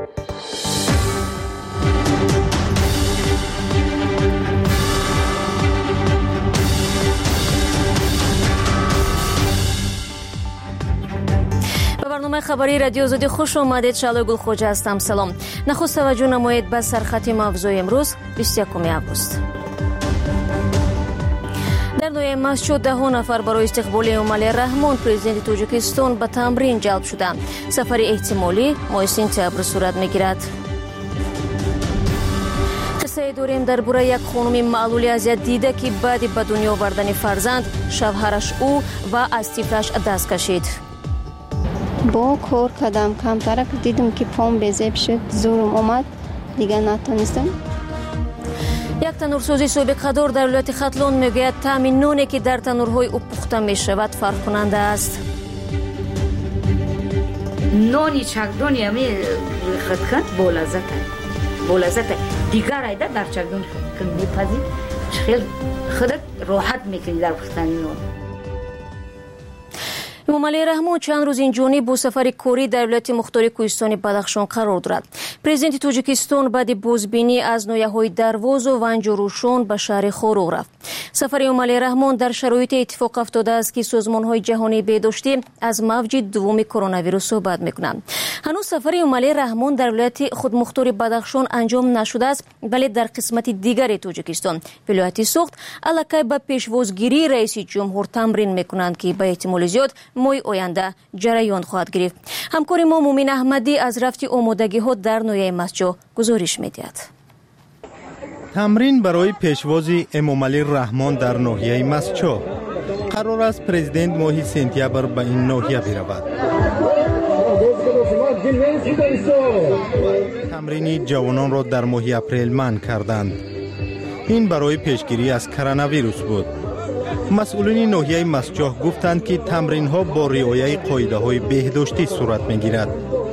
برنامه خبری رادیو آزادی خوش آمدید. شعله گلخوجه هستم. سلام. نخست توجه نمایید به سرخط موضوع امروز 21 آگوست. در نویه مسجد 10 نفر برای استقبال امومالی رحمان پرزیدنت تاجیکستان به تمرین جلب شده. سفر احتمالی ماه سپتامبر صورت میگیرد. قصه داریم درباره یک خانم معلول اذیت دیده که بعد به دنیا آوردن فرزند شوهرش او و از طفلش دست کشید. با کار کردم کمتر دیدم که پام بزیب شد، زورم اومد دیگه نتونستم. یک تنورسازی سابقه‌دار در ولایت ختلان میگوید طعم نانی که در تنورهای او پخته میشود فرق کننده است. نانی چکدانی همی خط با لذت دیگر ایده در چکدان که میپذید خیلی خودت راحت میکنی در پختن نان. امومالی رحمان چند روز این جانب با سفر کاری در ولایت مختار کوهستان بدخشان قرار دارد. پرزیدنت تاجیکستان بعد بازبینی از ناحیه‌های درواز و ونجروشان به شهر خوروغ رفت. سفر امومالی رحمان در شرایط اتفاق افتاده است که سازمان‌های جهانی بهداشتی از موج دوم کرونا ویروس صحبت می‌کنند. هنوز سفر امومالی رحمان در ولایت خود مختار بدخشان انجام نشده است، ولی در قسمت دیگر تاجیکستان ولایت سوخت الکی به پیشوازگیری رئیس جمهور تمرین می‌کنند که به احتمال زیاد ماه آینده جریان خواهد گرفت. همکار ما مومن احمدی از رفت آمادگی‌ها در نویه مسجد گزارش می‌دهد. تمرین برای پیشوازی امومالی رحمان در ناحیه مسجد قرار است پرزیدنت ماه سپتامبر به این ناحیه برود. تمرین جوانان را در ماه اپریل منع کردند. این برای پیشگیری از کرونا ویروس بود. مسئولین ناحیه مسجد گفتند که تمرین ها با رعایت قاعده های بهداشتی صورت میگیرد.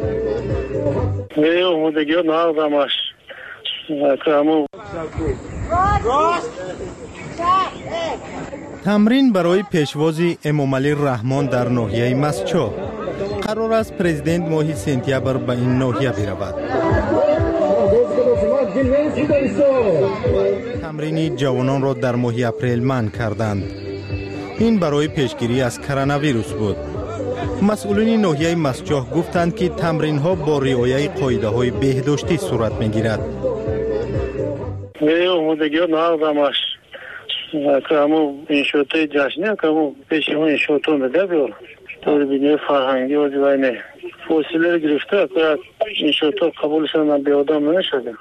تمرین برای پیشوازی امومالی رحمان در ناحیه مسجد قرار است پرزیدنت ماه سپتامبر به این ناحیه برود. تمرین جوانان را در ماه اپریل منع کردند. این برای پیشگیری از کرونا ویروس بود. مسئولین ناحیه مسجد گفتند که تمرین ها با رعایت قاعده های بهداشتی صورت میگیرد. کامو انشاءات جشنی کامو پیشمون انشاءاتون بده بیار. طور بینی فرهنگی و دیوانه فاصله گرفته که انشاءات قبول شدن به آدم نشده.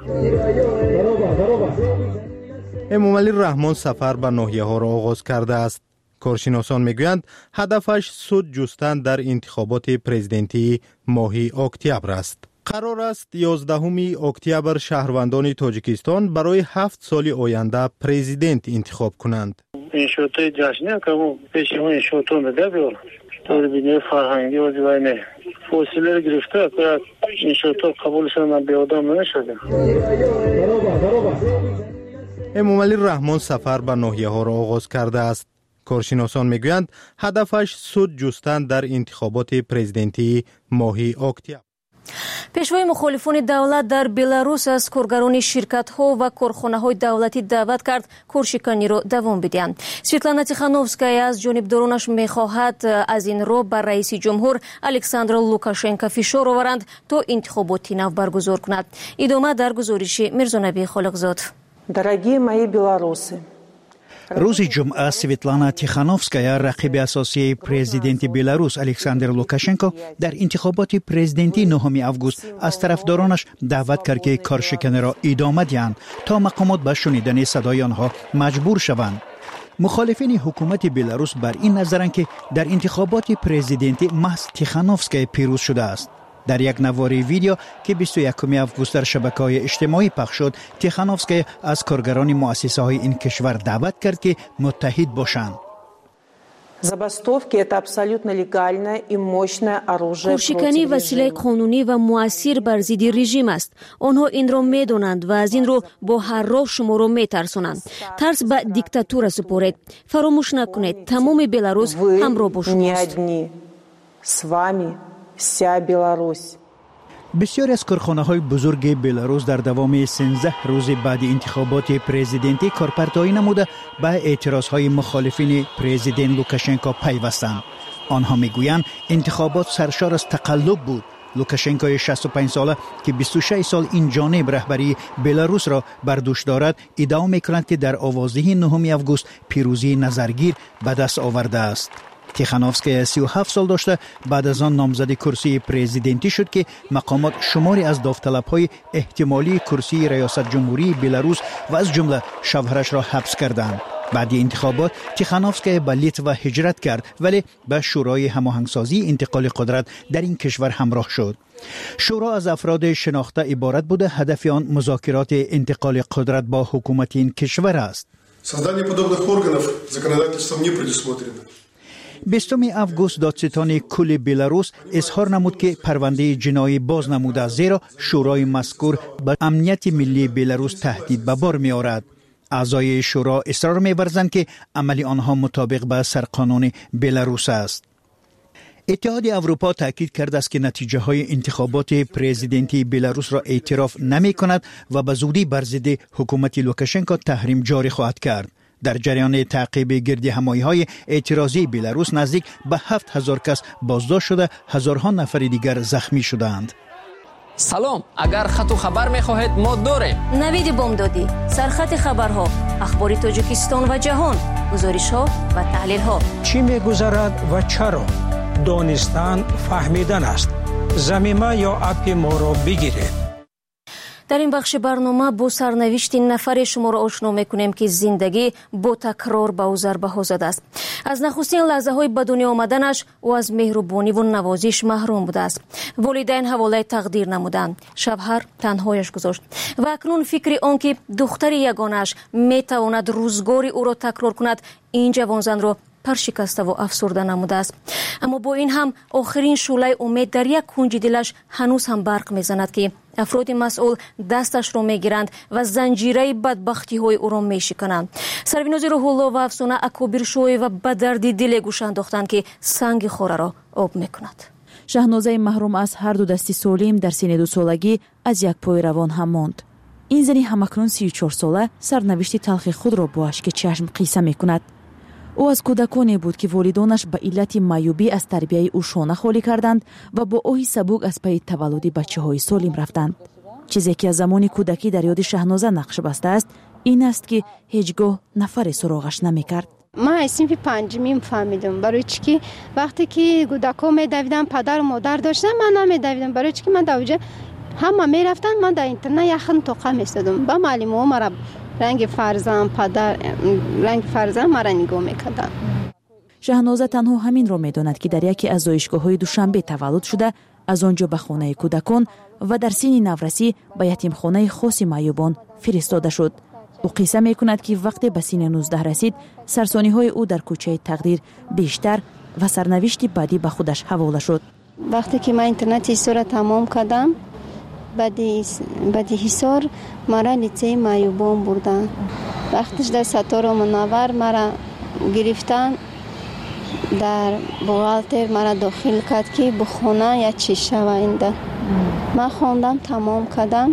امومالی رحمان سفر به ناحیه ها را آغاز کرده است. کارشناسان میگویند هدفش سود جستن در انتخابات پرزیدنتی ماه اکتبر است. قرار است 11 اکتبر شهروندان تاجیکستان برای 7 سال آینده پرزیدنت انتخاب کنند. انشاءات جشنی کامو پیشمون انشاءاتون بده بیار. طور بینی فرهنگی و دیوانه فاصله گرفته که انشاءات قبول شدن به آدم نشده. امومالی رحمان سفر به ناحیه ها را آغاز کرده است. کارشناسان میگویند هدفش سود جستن در انتخابات پرزیدنتی ماه اکتبر. پیشوای مخالفان دولت در بلاروس از کارگران شرکت‌ها و کارخانه‌های دولتی دعوت کرد کارشکنی را دوام بدهند. سویتلانا تیخانوفسکایا از جانبدارانش می‌خواهد از این رو بر رئیس جمهور الکساندر لوکاشنکو فشار آورند تا انتخابات نو برگزار کند. ادامه در گزارش میرزانبی خالقزاد. Дорогие мои белорусы, روز جمعه سویتلانا تیخانوفسکایا رقیب اساسی پرزیدنت بلاروس الکساندر لوکاشنکو در انتخابات پرزیدنتی 9 آگوست از طرفدارانش دعوت کرد که کارشکنی را ادامه دهند تا مقامات به شنیدن صدای آنها مجبور شوند. مخالفین حکومت بلاروس بر این نظرند که در انتخابات پرزیدنتی محض تیخانوفسکایا پیروز شده است. در یک نواری ویدیو که 21 آگوست در شبکه‌های اجتماعی پخش شد، تیخانوفسکایا از کارگران مؤسسه‌های این کشور دعوت کرد که متحد باشند. کارشکنی وسیله قانونی و مؤثر بر ضد رژیم است. آنها این را می‌دانند و از این رو با هر راه شما را می‌ترسانند. ترس به دیکتاتور سپارید. فراموش نکنید تمام بلاروس همراه با شماست. بسیاری از کارخانه‌های بزرگ بلاروس در دوام 13 روز بعد انتخابات پرزیدنتی کارپرتایی نموده به اعتراضهای مخالفین پرزیدنت لوکاشنکو پیوستند. آنها میگویند انتخابات سرشار از تقلب بود. لوکاشنکوی 65 ساله که 26 سال این جانب رهبری بلاروس را بر دوش دارد ادعا می‌کند که در آوازدهی 9 آگوست پیروزی نظرگیر به دست آورده است. تیخانوفسکایا 37 سال داشته بعد از آن نامزد کرسی پرزیدنتی شد که مقامات شماری از داوطلب‌های احتمالی کرسی ریاست جمهوری بلاروس و از جمله شوهرش را حبس کردند. بعد انتخابات تیخانوفسکایا به لیتوا هجرت کرد ولی به شورای هماهنگسازی انتقال قدرت در این کشور همراه شد. شورا از افراد شناخته عبارت بوده هدف آن مذاکرات انتقال قدرت با حکومت این کشور است. Создание подобных органов законодательством не предусмотрено. 20 آگوست دادستان کل بلاروس اظهار نمود که پرونده جنایی باز نموده زیرا شورای مذکور به امنیت ملی بلاروس تهدید به بار می آورد. اعضای شورا اصرار می‌ورزند که عمل آنها مطابق با سرقانون بلاروس است. اتحاد اروپا تاکید کرده است که نتیجه های انتخابات پرزیدنتی بلاروس را اعتراف نمی کند و به زودی بر ضد حکومت لوکاشنکو تحریم جاری خواهد کرد. در جریان تعقیب گردهمایی‌های اعتراضی بلاروس نزدیک به 7000 کس بازداشت شده، هزارها نفر دیگر زخمی شدند. سلام، اگر خط و خبر می‌خواهید ما داریم. نوید بامدادی، سرخط خبرها، اخبار تاجیکستان و جهان، گزارش‌ها و تحلیل‌ها. چی می‌گذرد و چرا؟ دانستن فهمیدن است. ضمیمه یا اپ ما را بگیرید. در این بخش برنامه با سرنوشت نفر شما را آشنا میکنیم که زندگی با تکرار به او ضربه زده است. از نخستین لحظه های به دنیا آمدنش او از مهربانی و نوازش محروم بوده است. والدین حواله تقدیر نمودند، شوهر تنهایش گذاشت و اکنون فکر آن که دختر یگانش میتواند روزگار او را تکرار کند این جوانزن را پرشکسته و افسرده نموده است. اما با این هم آخرین شعله امید در یک کنج دلش هنوز هم برق میزند که افراد مسئول دستش را میگیرند و زنجیره بدبختی های او را میشکنند. سربیناز روح الله و افسانه اکابر شوی و به درد دل گوش انداختند که سنگ خوره را آب میکند. شهنازه محروم از هر دو دستی سولیم در سن 2 سالگی از یک پای روان هم ماند. این زنی همکنون 34 ساله سرنوشت تلخ خود را با اشک چشم قیصه میکند. او از کودکانی بود که والدانش به علت معیوبی از تربیت او شانه خالی کردند و با اوهی سبک از پی تولد بچه‌های سالم رفتند. چیزی که از زمان کودکی در یاد شهنازه نقش بسته است این است که هیچگاه نفر سراغش نمی‌کرد. من صنف 5 فهمیدم برای چی وقتی که کودکا می‌دویدن پدر و مادر داشتن من نمی‌دویدم برای چی من دوجا همه می‌رفتن من در اینترنت یخن توقع می‌استادم با معلم‌ها مرا رنگ فرزند مرا نگاه میکردند. شهنازه تنها همین را میداند که در یکی از زایشگاه‌های دوشنبه تولد شده از آنجا به خانه کودکان و در سن نورسی به یتیمخانه خاص معیوبان فرستاده شد. او قصه میکند که وقتی به سن 19 رسید سرسانی‌های او در کوچه تقدیر بیشتر و سرنوشت بعدی به خودش حواله شد. وقتی که من اینترنت را تمام کردم بعد حصار مرا لیسه معیوبان بردن. وقتش در ستاره منور مرا گرفتن در بوغالتر مرا داخل کرد که بخونه یا چی شوینده. من خوندم تمام کردم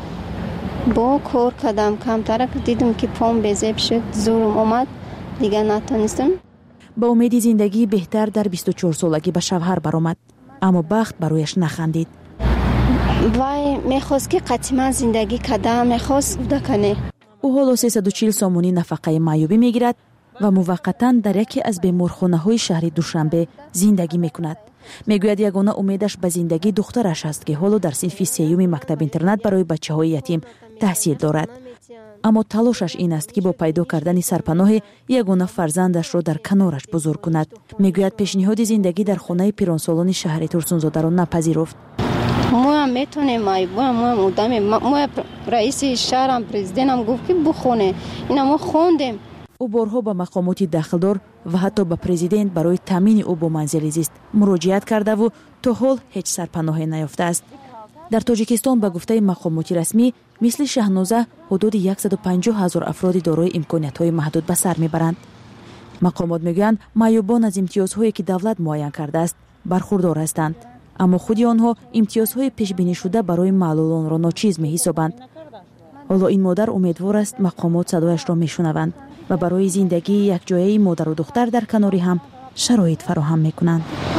با کار کردم کمتر دیدم که پام بزیب شد زورم اومد دیگه نتونستم. با امید زندگی بهتر در 24 سالگی به شوهر برآمد اما بخت برایش نخندید. وای میخواست که قطعا زندگی کدام میخواست بکنه. او حالا 340 سامانی نفقه معیوبی میگیرد و موقتا در یکی از بیمارخانه‌های شهر دوشنبه زندگی میکند. میگوید یگانه امیدش به زندگی دخترش است که حالا در صنف 3 مکتب اینترنت برای بچه‌های یتیم تحصیل دارد. اما تلاشش این است که با پیدا کردن سرپناه یگانه فرزندش را در کنارش بزرگ کند. میگوید پیشنهاد زندگی در خانه پیرانسالان شهر ترسونزاده را نپذیرفت. ما میتونیم ما رئیس شهرم پرزیدنتم گفت که بخونه اینا ما خوندیم. او بارها به مقامات داخلدار و حتی به پرزیدنت برای تامین او با منزل زیست مراجعت کرده و تا حال هیچ سرپناهی نیافته است. در تاجیکستان به گفته مقامات رسمی مثل شهنازه حدود 150,000 افراد دارای امکانیت‌های محدود به سر میبرند. مقامات میگویند معیوبان از امتیازهایی که دولت معین کرده است برخوردار هستند. аммо худи онҳо имтиёзҳои пешбинишуда барои маълулонро ночиз меҳисобанд. ҳоло ин модар умедвор аст мақомот садояшро мешунаванд ва барои зиндагии якҷояи модару духтар дар канорӣ ҳам шароит фароҳам мекунанд.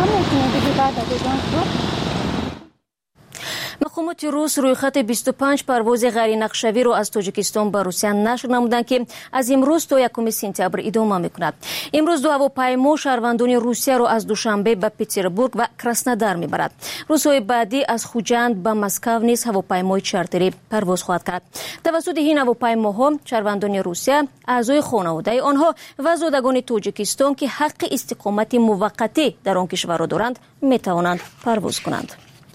мақомоти рус рӯйхати 25 парвози ғайринақшавиро аз тоҷикистон ба русия нашр намуданд ки аз имрӯз то 1 сентябр идома мекунад. имрӯз ду ҳавопаймо шаҳрвандони русияро аз душанбе ба петербург ва краснодар мебарад. рӯзҳои баъдӣ аз хуҷанд ба москав низ ҳавопаймои чартерӣ парвоз хоҳад кард. тавассути ин ҳавопаймоҳо шаҳрвандони русия, аъзои хонаводаи онҳо ва зодагони тоҷикистон ки ҳаққи истиқомати муваққатӣ дар он кишварро доранд метавонанд парвоз кунанд.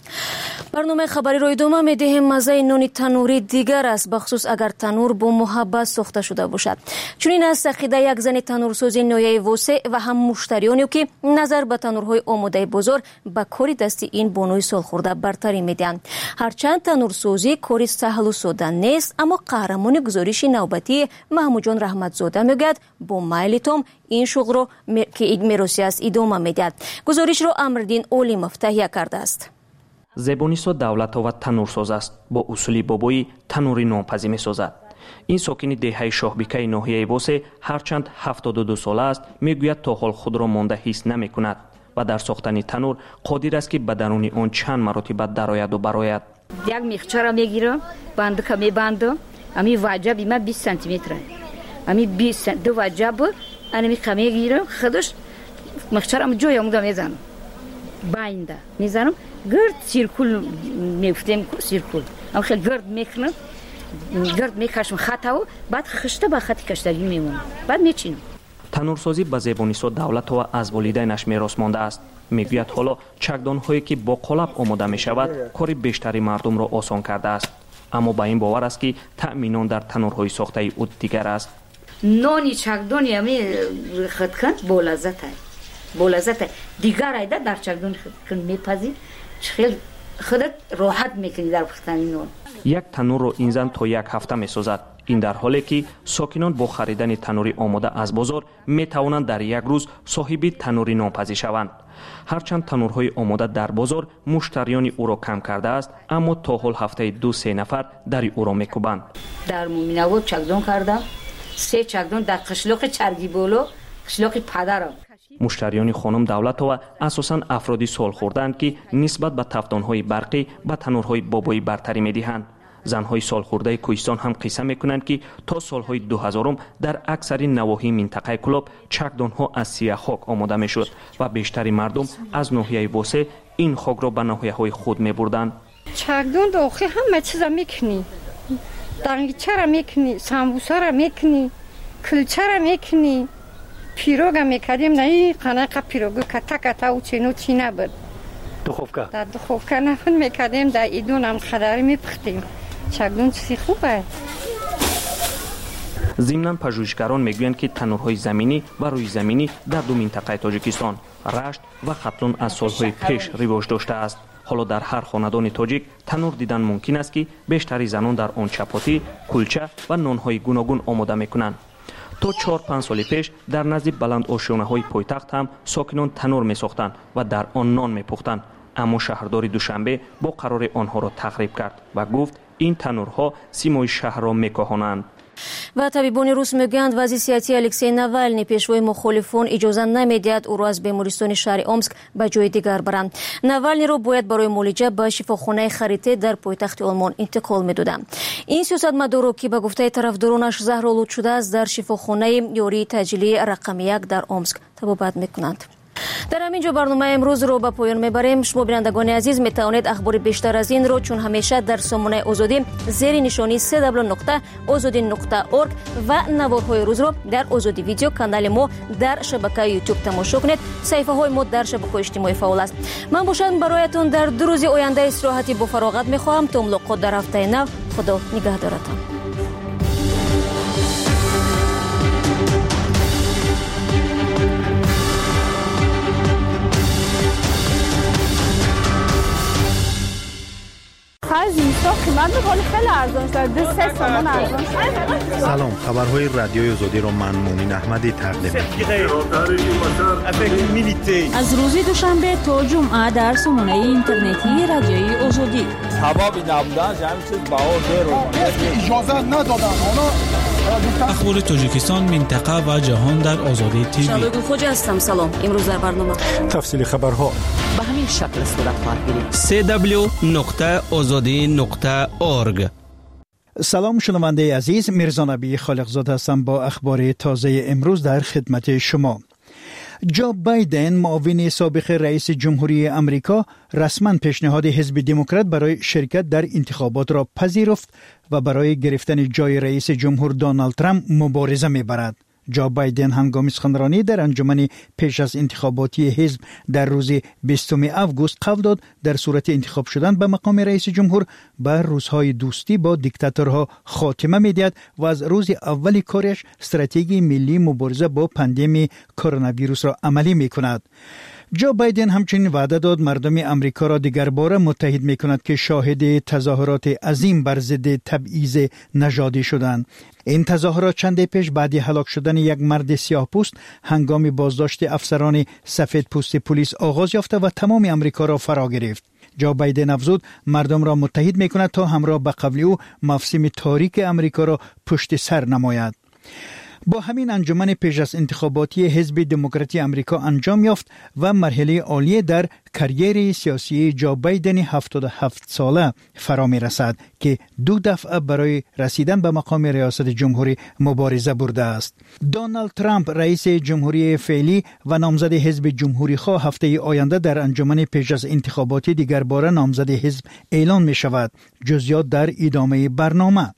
барномаи хабариро идома медиҳем. маззаи нони танӯрӣ дигар аст, бахусус агар танӯр бо муҳаббат сохта шуда бошад. чунин аст ақида як зани танӯрсози ноҳияи Восеъ ва ҳам муштариёне ки назар ба танӯрҳои омодаи бозор ба кори дасти ин бонуи солхӯрда бартарӣ медиҳанд. ҳарчанд танӯрсозӣ кори саҳлу сода нест, аммо қаҳрамони гузориши навбатии Маҳмудҷон Раҳматзода мегӯяд бо майли том ин шуғлро ки мероси аст идома медиҳад. гузоришро Амриддин Олимов таҳия кардааст. зебонисо давлатова танӯрсоз аст. бо усули бобои танӯри нонпазӣ месозад. ин сокини деҳаи Шоҳбикаи ноҳияи Восеъ ҳарчанд 72 сола аст, мегӯяд то ҳол худро монда ҳис намекунад ва дар сохтани танӯр қодир аст ки ба даруни он чанд маротиба дарояду барояд. як мехчара мегирам, бандика мебанда, ами ваҷаб има 20 сантиметр. ами 20 ду ваҷаб ами қа мегирам, худаш мехчарам ҷоя муда мезанам. байнда мезанам, гирд сиркул мефтем, сиркул. ам хел гирд мекунам, гирд мекашам хатао, баъд хишта ба хати каштагӣ мемонам. баъд мечинам. танӯрсозӣ ба Зебонисо Давлатова аз волидайнаш мерос монда аст. мегӯяд ҳоло чакдонҳое ки бо қолаб омода мешавад, кори бештари мардумро осон кардааст. аммо ба ин бовар аст ки таъминон дар танӯрҳои сохтаи ӯ дигар аст. нони чакдони ами хиткан болаззатай. болаззатай. дигар айда дар чакдон хиткан мепазӣ, хел худат роҳат мекунӣ дар пухтани нон. як танӯрро ин зан то як ҳафта месозад. ин дар ҳоле ки сокинон бо харидани танӯри омода аз бозор метавонанд дар як рӯз соҳиби танӯри нонпазӣ шаванд. ҳарчанд танӯрҳои омода дар бозор муштариёни ӯро кам кардааст, аммо то ҳол ҳафтаи 2-3 нафар дари ӯро мекӯбанд. дар Муминобод чакдон кардам, 3 чакдон дар қишлоқи Чаргиболо, қишлоқи падарам. муштариёни хонум Давлатова асосан афроди солхӯрдаанд ки нисбат ба тафдонҳои барқӣ ба танӯрҳои бобоӣ бартарӣ медиҳанд. занҳои солхӯрдаи Кӯҳистон ҳам қисса мекунанд ки то солҳои 2000 дар аксари навоҳии минтақаи Кӯлоб чакдонҳо аз сияхок омода мешуд ва бештари мардум аз ноҳияи Восеъ ин хокро ба ноҳияҳои худ мебурданд. чакдон дохи ҳама чиза мекунӣ, дангичара мекунӣ, самбусара мекунӣ, кулчара мекунӣ, пирога мекардем. на ин қанақа пирогу ката учено чӣ набуд. духовка дар духовка нафун мекардем, дар идонам қадари мепухтем. чакдон чизи хуб аст. зимнан пажӯҳишгарон мегӯянд ки танӯрҳои заминӣ ва рӯизаминӣ дар ду минтақаи Тоҷикистон, Рашт ва Хатлон аз солҳои пеш ривоҷ доштааст. ҳоло дар ҳар хонадони тоҷик танӯр дидан мумкин аст ки бештари занон дар он чапотӣ, кулча ва нонҳои гуногун омода мекунанд. то 4-5 соли пеш дар назди баландошонаҳои пойтахт ҳам сокинон танӯр месохтанд ва дар он нон мепухтанд. аммо шаҳрдори Душанбе бо қарори онҳоро тағриб кард ва гуфт ин танӯрҳо симои шаҳрро мекоҳонанд. ва табибони рус мегӯянд вазъи сиҳатии Алексей Навалний пешвои мухолифон иҷоза намедиҳад ӯро аз бемористони шаҳри Омск ба ҷои дигар баранд. Навалнийро бояд барои муолиҷа ба шифохонаи Харите дар пойтахти Олмон интиқол медоданд. ин сиёсатмадорро ки ба гуфтаи тарафдоронаш заҳролуд шудааст, дар шифохонаи ёрии таъҷилии рақами 1 дар Омск табобат мекунанд. дар ҳамин ҷо барномаи имрӯзро ба поён мебарем. шумо бинандагони азиз метавонед ахбори бештар аз инро чун ҳамеша дар сомонаи озодӣ зери нишони cw.ozodi.org ва наворҳои рӯзро дар Озоди видео канали мо дар шабакаи YouTube тамошо кунед. саҳифаҳои мо дар шабакаҳои иҷтимоӣ фаъол аст. ман бошам бароятон дар 2 рӯзи оянда истироҳати бо фароғат мехоҳам. то мулоқот дар ҳафтаи нав. худо нигаҳдоратон. خرج اینستا قیمت ولی خیلی ارزان شده 3 تومان ارزان شده. سلام، خبرهای رادیوی آزادی را من مومن احمدی تقدیم می‌کنم. از روز دوشنبه تا جمعه در سامانه اینترنتی رادیوی آزادی. هوا نبودن همین چیز باور اجازه ندادن. اخبار تاجیکستان، منطقه و جهان در آزادی تیوی. شادو خوج هستم. سلام. امروز در برنامه تفصیل خبرها به همین شکل صورت خواهد گرفت. www.azadi.org. سلام شنونده عزیز، میرزا نبی خالقزاد هستم با اخبار تازه امروز در خدمت شما. جو بایدن، معاون سابق رئیس جمهوری امریکا، رسما پیشنهاد حزب دموکرات برای شرکت در انتخابات را پذیرفت و برای گرفتن جای رئیس جمهور دونالد ترامپ مبارزه می‌برد. جو بایدن هنگام سخنرانی در انجمن پیش از انتخاباتی حزب در روز 20 آگوست قول داد در صورت انتخاب شدن به مقام رئیس جمهور بر روزهای دوستی با دیکتاتورها خاتمه می‌دهد و از روز اول کارش استراتژی ملی مبارزه با پاندمی کرونا ویروس را عملی می‌کند. جو بایدن همچنین وعده داد مردم امریکا را دیگر باره متحد می‌کند که شاهد تظاهرات عظیم بر ضد تبعیض نژادی شدند. این تظاهرات چند پیش بعد هلاک شدن یک مرد سیاه‌پوست هنگام بازداشت افسران سفید پوست پلیس آغاز یافته و تمام امریکا را فرا گرفت. جو بایدن افزود مردم را متحد می‌کند تا همراه به قول او مفهوم تاریک امریکا را پشت سر نماید. با همین انجمن پیش از انتخاباتی حزب دموکراتی امریکا انجام یافت و مرحله عالی در کریر سیاسی جو بایدن 77 ساله فرا می رسد که 2 دفعه برای رسیدن به مقام ریاست جمهوری مبارزه برده است. دونالد ترامپ رئیس جمهوری فعلی و نامزد حزب جمهوری خواه هفته آینده در انجمن پیش از انتخاباتی دیگر باره نامزد حزب اعلان می شود. جزئیات در ادامه برنامه.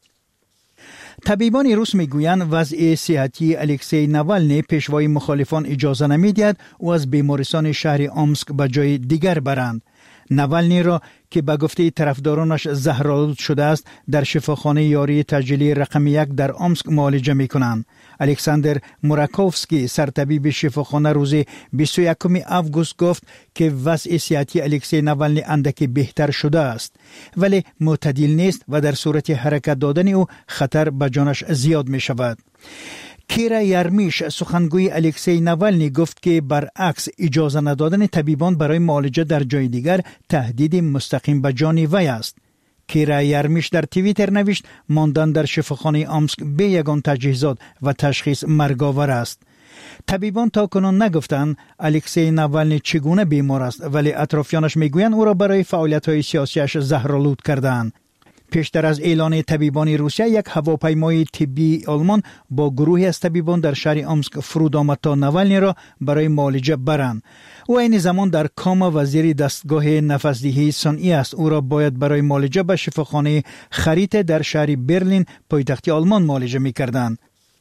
طبیبان روس میگویند وضع صحتی الکسی ناوالنی پیشوای مخالفان اجازه نمیدهد و از بیمارستان شهر آمسک به جای دیگر برند. ناوالنی را که به گفته طرفدارانش زهرآلود شده است در شفاخانه یاری تجلی رقم 1 در آمسک معالجه میکنند. الکساندر موراکوفسکی سرطبیب شفاخانه روز 21 آگوست گفت که وضع صحتی الکسی ناوالنی اندکی بهتر شده است ولی معتدل نیست و در صورت حرکت دادن او خطر به جانش زیاد می شود. کیرا یارمیش سخنگوی الکسی ناوالنی گفت که برعکس اجازه ندادن طبیبان برای معالجه در جای دیگر تهدید مستقیم به جان وی است. کیرا یارمیش در توییتر نوشت ماندن در شفاخانه آمسک به یگان تجهیزات و تشخیص مرگاور است. طبیبان تا کنون نگفتند الکسی ناوالنی چگونه بیمار است ولی اطرافیانش میگویند او را برای فعالیت‌های سیاسیش زهرآلود کردند. پیشتر از اعلان طبیبان روسیه یک هواپیمای طبی آلمان با گروهی از طبیبان در شهر آمسک فرود آمد تا ناوالنی را برای معالجه برند. او این زمان در کام وزیر دستگاه نفس‌دهی صنعی است. او را باید برای معالجه به شفاخانه خریت در شهر برلین پایتخت آلمان معالجه می‌کردند.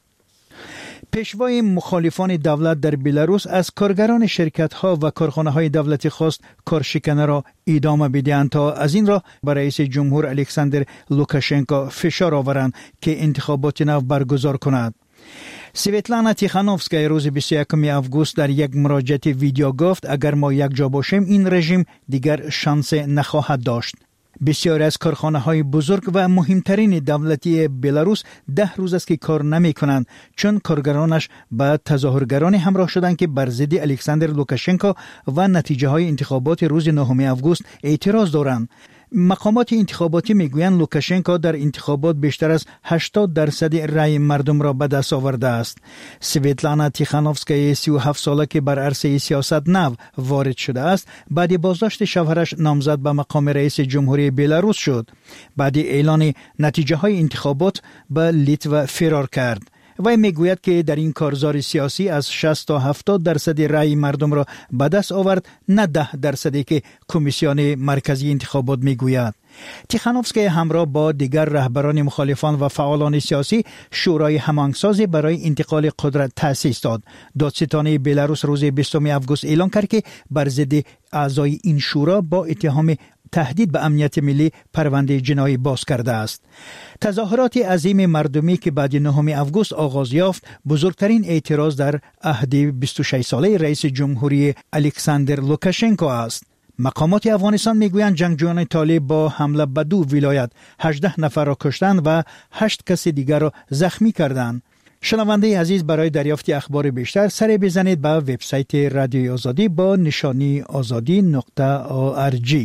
پیشوای مخالفان دولت در بلاروس از کارگران شرکت‌ها و کارخانه‌های دولتی خواست کارشکنی را ادامه بدهند تا از این راه بر رئیس جمهور الکساندر لوکاشنکو فشار آورند که انتخابات نو برگزار کند. سویتلانا تیخانوفسکای روز 21 آگوست در یک مراجعه ویدیو گفت اگر ما یک جا باشیم این رژیم دیگر شانس نخواهد داشت. بسیاری از کارخانه‌های بزرگ و مهمترین دولتی بلاروس 10 روز است که کار نمی‌کنند چون کارگرانش با تظاهرگران همراه شدند که بر ضد الکساندر لوکاشنکو و نتیجه‌های انتخابات روز 9 آگوست اعتراض دارند. مقامات انتخاباتی میگویند لوکاشنکو در انتخابات بیشتر از 80% رای مردم را به دست آورده است. سویتلانا تیخانوفسکای 37 ساله که بر عرصه سیاست نو وارد شده است بعد بازداشت شوهرش نامزد به مقام رئیس جمهوری بلاروس شد. بعد اعلان نتیجه های انتخابات به لیتوا فرار کرد. وی میگوید که در این کارزار سیاسی از 60 تا 70% رای مردم را به دست آورد، نه 10% که کمیسیون مرکزی انتخابات میگوید. تیخانوفسکی همراه با دیگر رهبران مخالفان و فعالان سیاسی شورای هماهنگسازی برای انتقال قدرت تأسیس داد. دادستان بلاروس روز 20 آگوست اعلان کرد که بر ضد اعضای این شورا با اتهام تهدید به امنیت ملی پرونده جنایی باز کرده است. تظاهرات عظیم مردمی که بعد 9 آگوست آغاز یافت بزرگترین اعتراض در عهد 26 ساله رئیس جمهوری الکساندر لوکاشنکو است. مقامات افغانستان میگویند جنگجویان طالب با حمله به 2 ولایت 18 نفر را کشتند و 8 کس دیگر را زخمی کردند. شنونده عزیز، برای دریافت اخبار بیشتر سری بزنید به وبسایت رادیوی آزادی با نشانی azadi.org.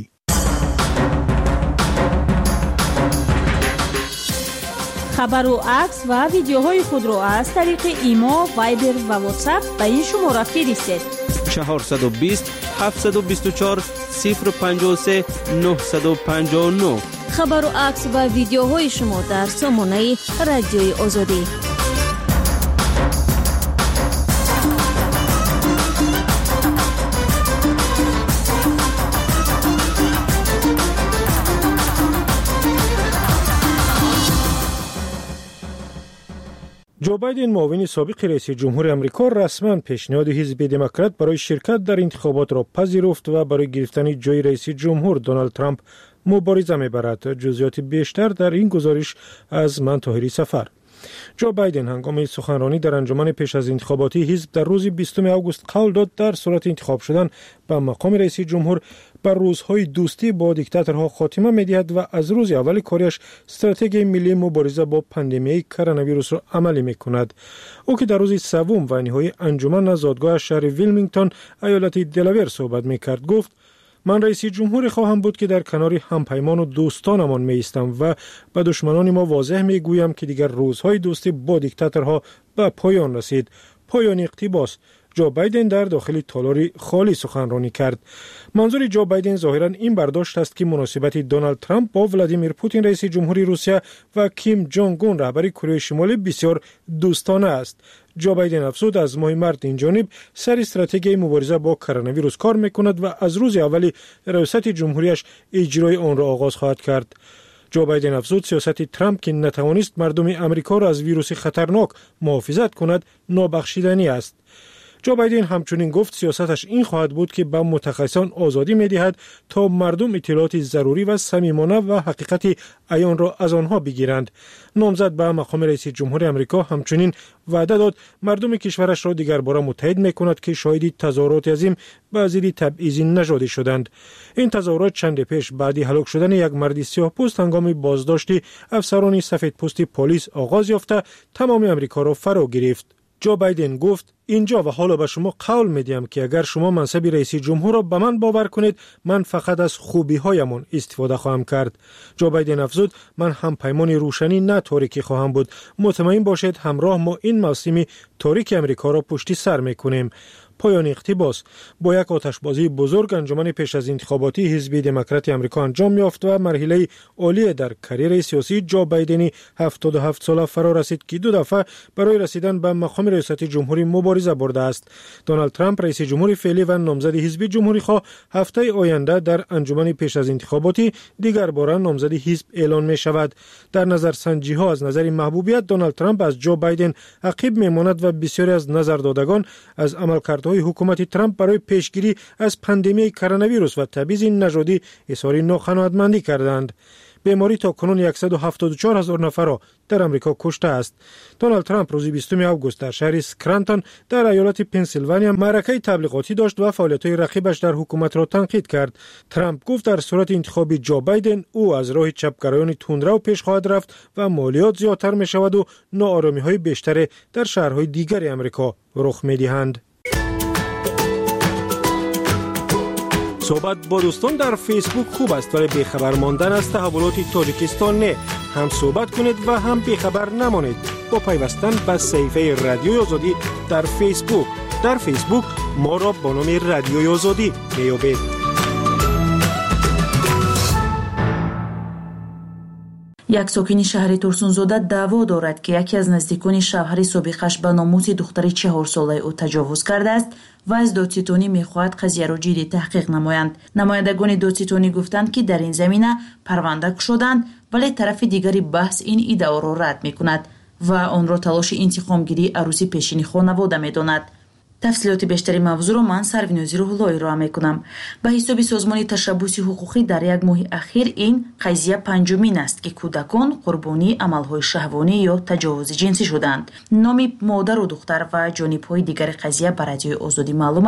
خبر و عکس و ویدیوهای خود را از طریق ایما، وایبر و واتساپ به این شماره فرستید: 420 724 053 959. خبر و عکس و ویدیوهای شما در سامانه رادیوی آزادی. جو بایدن معاون سابق رئیس جمهور آمریکا رسما پیشنهاد حزب دموکرات برای شرکت در انتخابات را پذیرفت و برای گرفتن جای رئیس جمهور دونالد ترامپ مبارزه می‌برد. جزئیات بیشتر در این گزارش از من طاهری سفر. جو بایدن هنگام سخنرانی در انجمن پیش از انتخاباتی حزب در روز 20 آگوست قول داد در صورت انتخاب شدن به مقام رئیس جمهور بر روزهای دوستی با دیکتاتورها خاتمه می‌دهد و از روز اول کاریش استراتژی ملی مبارزه با پاندمی کرونا ویروس را عملی می‌کند. او که در روز سوم و نهایی انجمن زادگاه شهر ویلمینگتون ایالت دلاویر صحبت می‌کرد گفت: من رئیس جمهوری خواهم بود که در کنار همپیمان و دوستانمان می‌ایستم و به دشمنان ما واضح می‌گویم که دیگر روزهای دوستی با دیکتاتورها به پایان رسید. پایان اقتباس. جو بایدن در داخل تالاری خالی سخنرانی کرد. منظور جو بایدن ظاهراً این برداشت است که مناسبت دونالد ترامپ با ولادیمیر پوتین رئیس جمهوری روسیه و کیم جونگ اون رهبر کره شمالی بسیار دوستانه است. جو بایدن افزود از ماه مارس این جانب سر استراتژی مبارزه با کرونا ویروس کار میکند و از روز اولی ریاست جمهوریش اجرای آن را آغاز خواهد کرد. جو بایدن افزود سیاست ترامپ که نتوانست مردم آمریکا را از ویروس خطرناک محافظت کند نابخشودنی است. جو بایدن همچنین گفت سیاستش این خواهد بود که به متخصصان آزادی می‌دهد تا مردم اطلاعات ضروری و صمیمانه و حقیقت عیان را از آنها بگیرند. نامزد به مقام رئیس جمهور آمریکا همچنین وعده داد مردم کشورش را دیگر بار متحد می‌کند که شاهد تظاهرات عظیم به ضد تبعیض نژادی شدند. این تظاهرات چند پیش بعد هلاک شدن یک مرد سیاه‌پوست هنگام بازداشت افسران سفیدپوست پلیس آغاز یافته تمام آمریکا را فرا گرفت. جو بایدن گفت: اینجا و حالا به شما قول میدیم که اگر شما منصب رئیس جمهور را به من باور کنید من فقط از خوبی هایمان استفاده خواهم کرد. جو بایدن افزود: من هم پیمان روشنی نه تاریکی خواهم بود. مطمئن باشید همراه ما این موسم تاریک امریکا را پشت سر میکنیم. پایان اقتباس. با یک آتشبازی بزرگ انجمن پیش از انتخاباتی حزب دموکرات آمریکا انجام یافت و مرحله عالی در کریر سیاسی جو بایدن 77 ساله فرا رسید که 2 دفعه برای رسیدن به مقام ریاست جمهوری مبارزه برده است. دونالد ترامپ رئیس جمهوری فعلی و نامزد حزب جمهوری خواه هفته آینده در انجمن پیش از انتخاباتی دیگر بار نامزد حزب اعلان می شود. در نظرسنجی ها از نظر محبوبیت دونالد ترامپ از جو بایدن عقب میماند و بسیاری از نظردادگان از عملکردهای حکومت ترامپ برای پیشگیری از پاندمی کرونا ویروس و تبعیض نژادی اظهار ناقناعتمندی کردند. بیماری تا کنون 174,000 نفر را در امریکا کشته است. دونالد ترامپ روز 20 آگوست در شهر اسکرانتون در ایالت پنسیلوانیا معرکه تبلیغاتی داشت و فعالیت‌های رقیبش در حکومت را تنقید کرد. ترامپ گفت در صورت انتخاب جو بایدن او از راه چپگرایان تندرو پیش خواهد رفت و مالیات زیادتر می شود و ناآرامی‌های بیشتر در شهرهای دیگر امریکا رخ می‌دهند. صحبت با دوستان در فیسبوک خوب است ولی بیخبر ماندن از تحولات تاجیکستان نه. هم صحبت کنید و هم بیخبر نمانید با پیوستن به صفحه رادیوی آزادی در فیسبوک. در فیسبوک ما را با نام رادیوی آزادی بیابید. یک ساکن شهر ترسونزاده دعوا دارد که یکی از نزدیکان شوهر سابقش به ناموس دختر 4 ساله او تجاوز کرده است و از دادستانی می‌خواهد قضیه را جدی تحقیق نمایند. نمایندگان دادستانی گفتند که در این زمینه پرونده شدند ولی طرف دیگری بحث این ادعا را رد می‌کند و آن را تلاش انتقامگیری عروسی پیشین خانواده می‌داند. تفصیلات بیشتری موضوع را من سروینوزی روح‌اللهی را می‌کنم. به حساب سازمان تشبث حقوقی در یک ماه اخیر این قضیه پنجمین است که کودکان قربانی عمل‌های شهوانی یا تجاوز جنسی شدند. نام مادر و دختر و جانب‌های دیگر قضیه بر رادیوی آزادی معلوم است.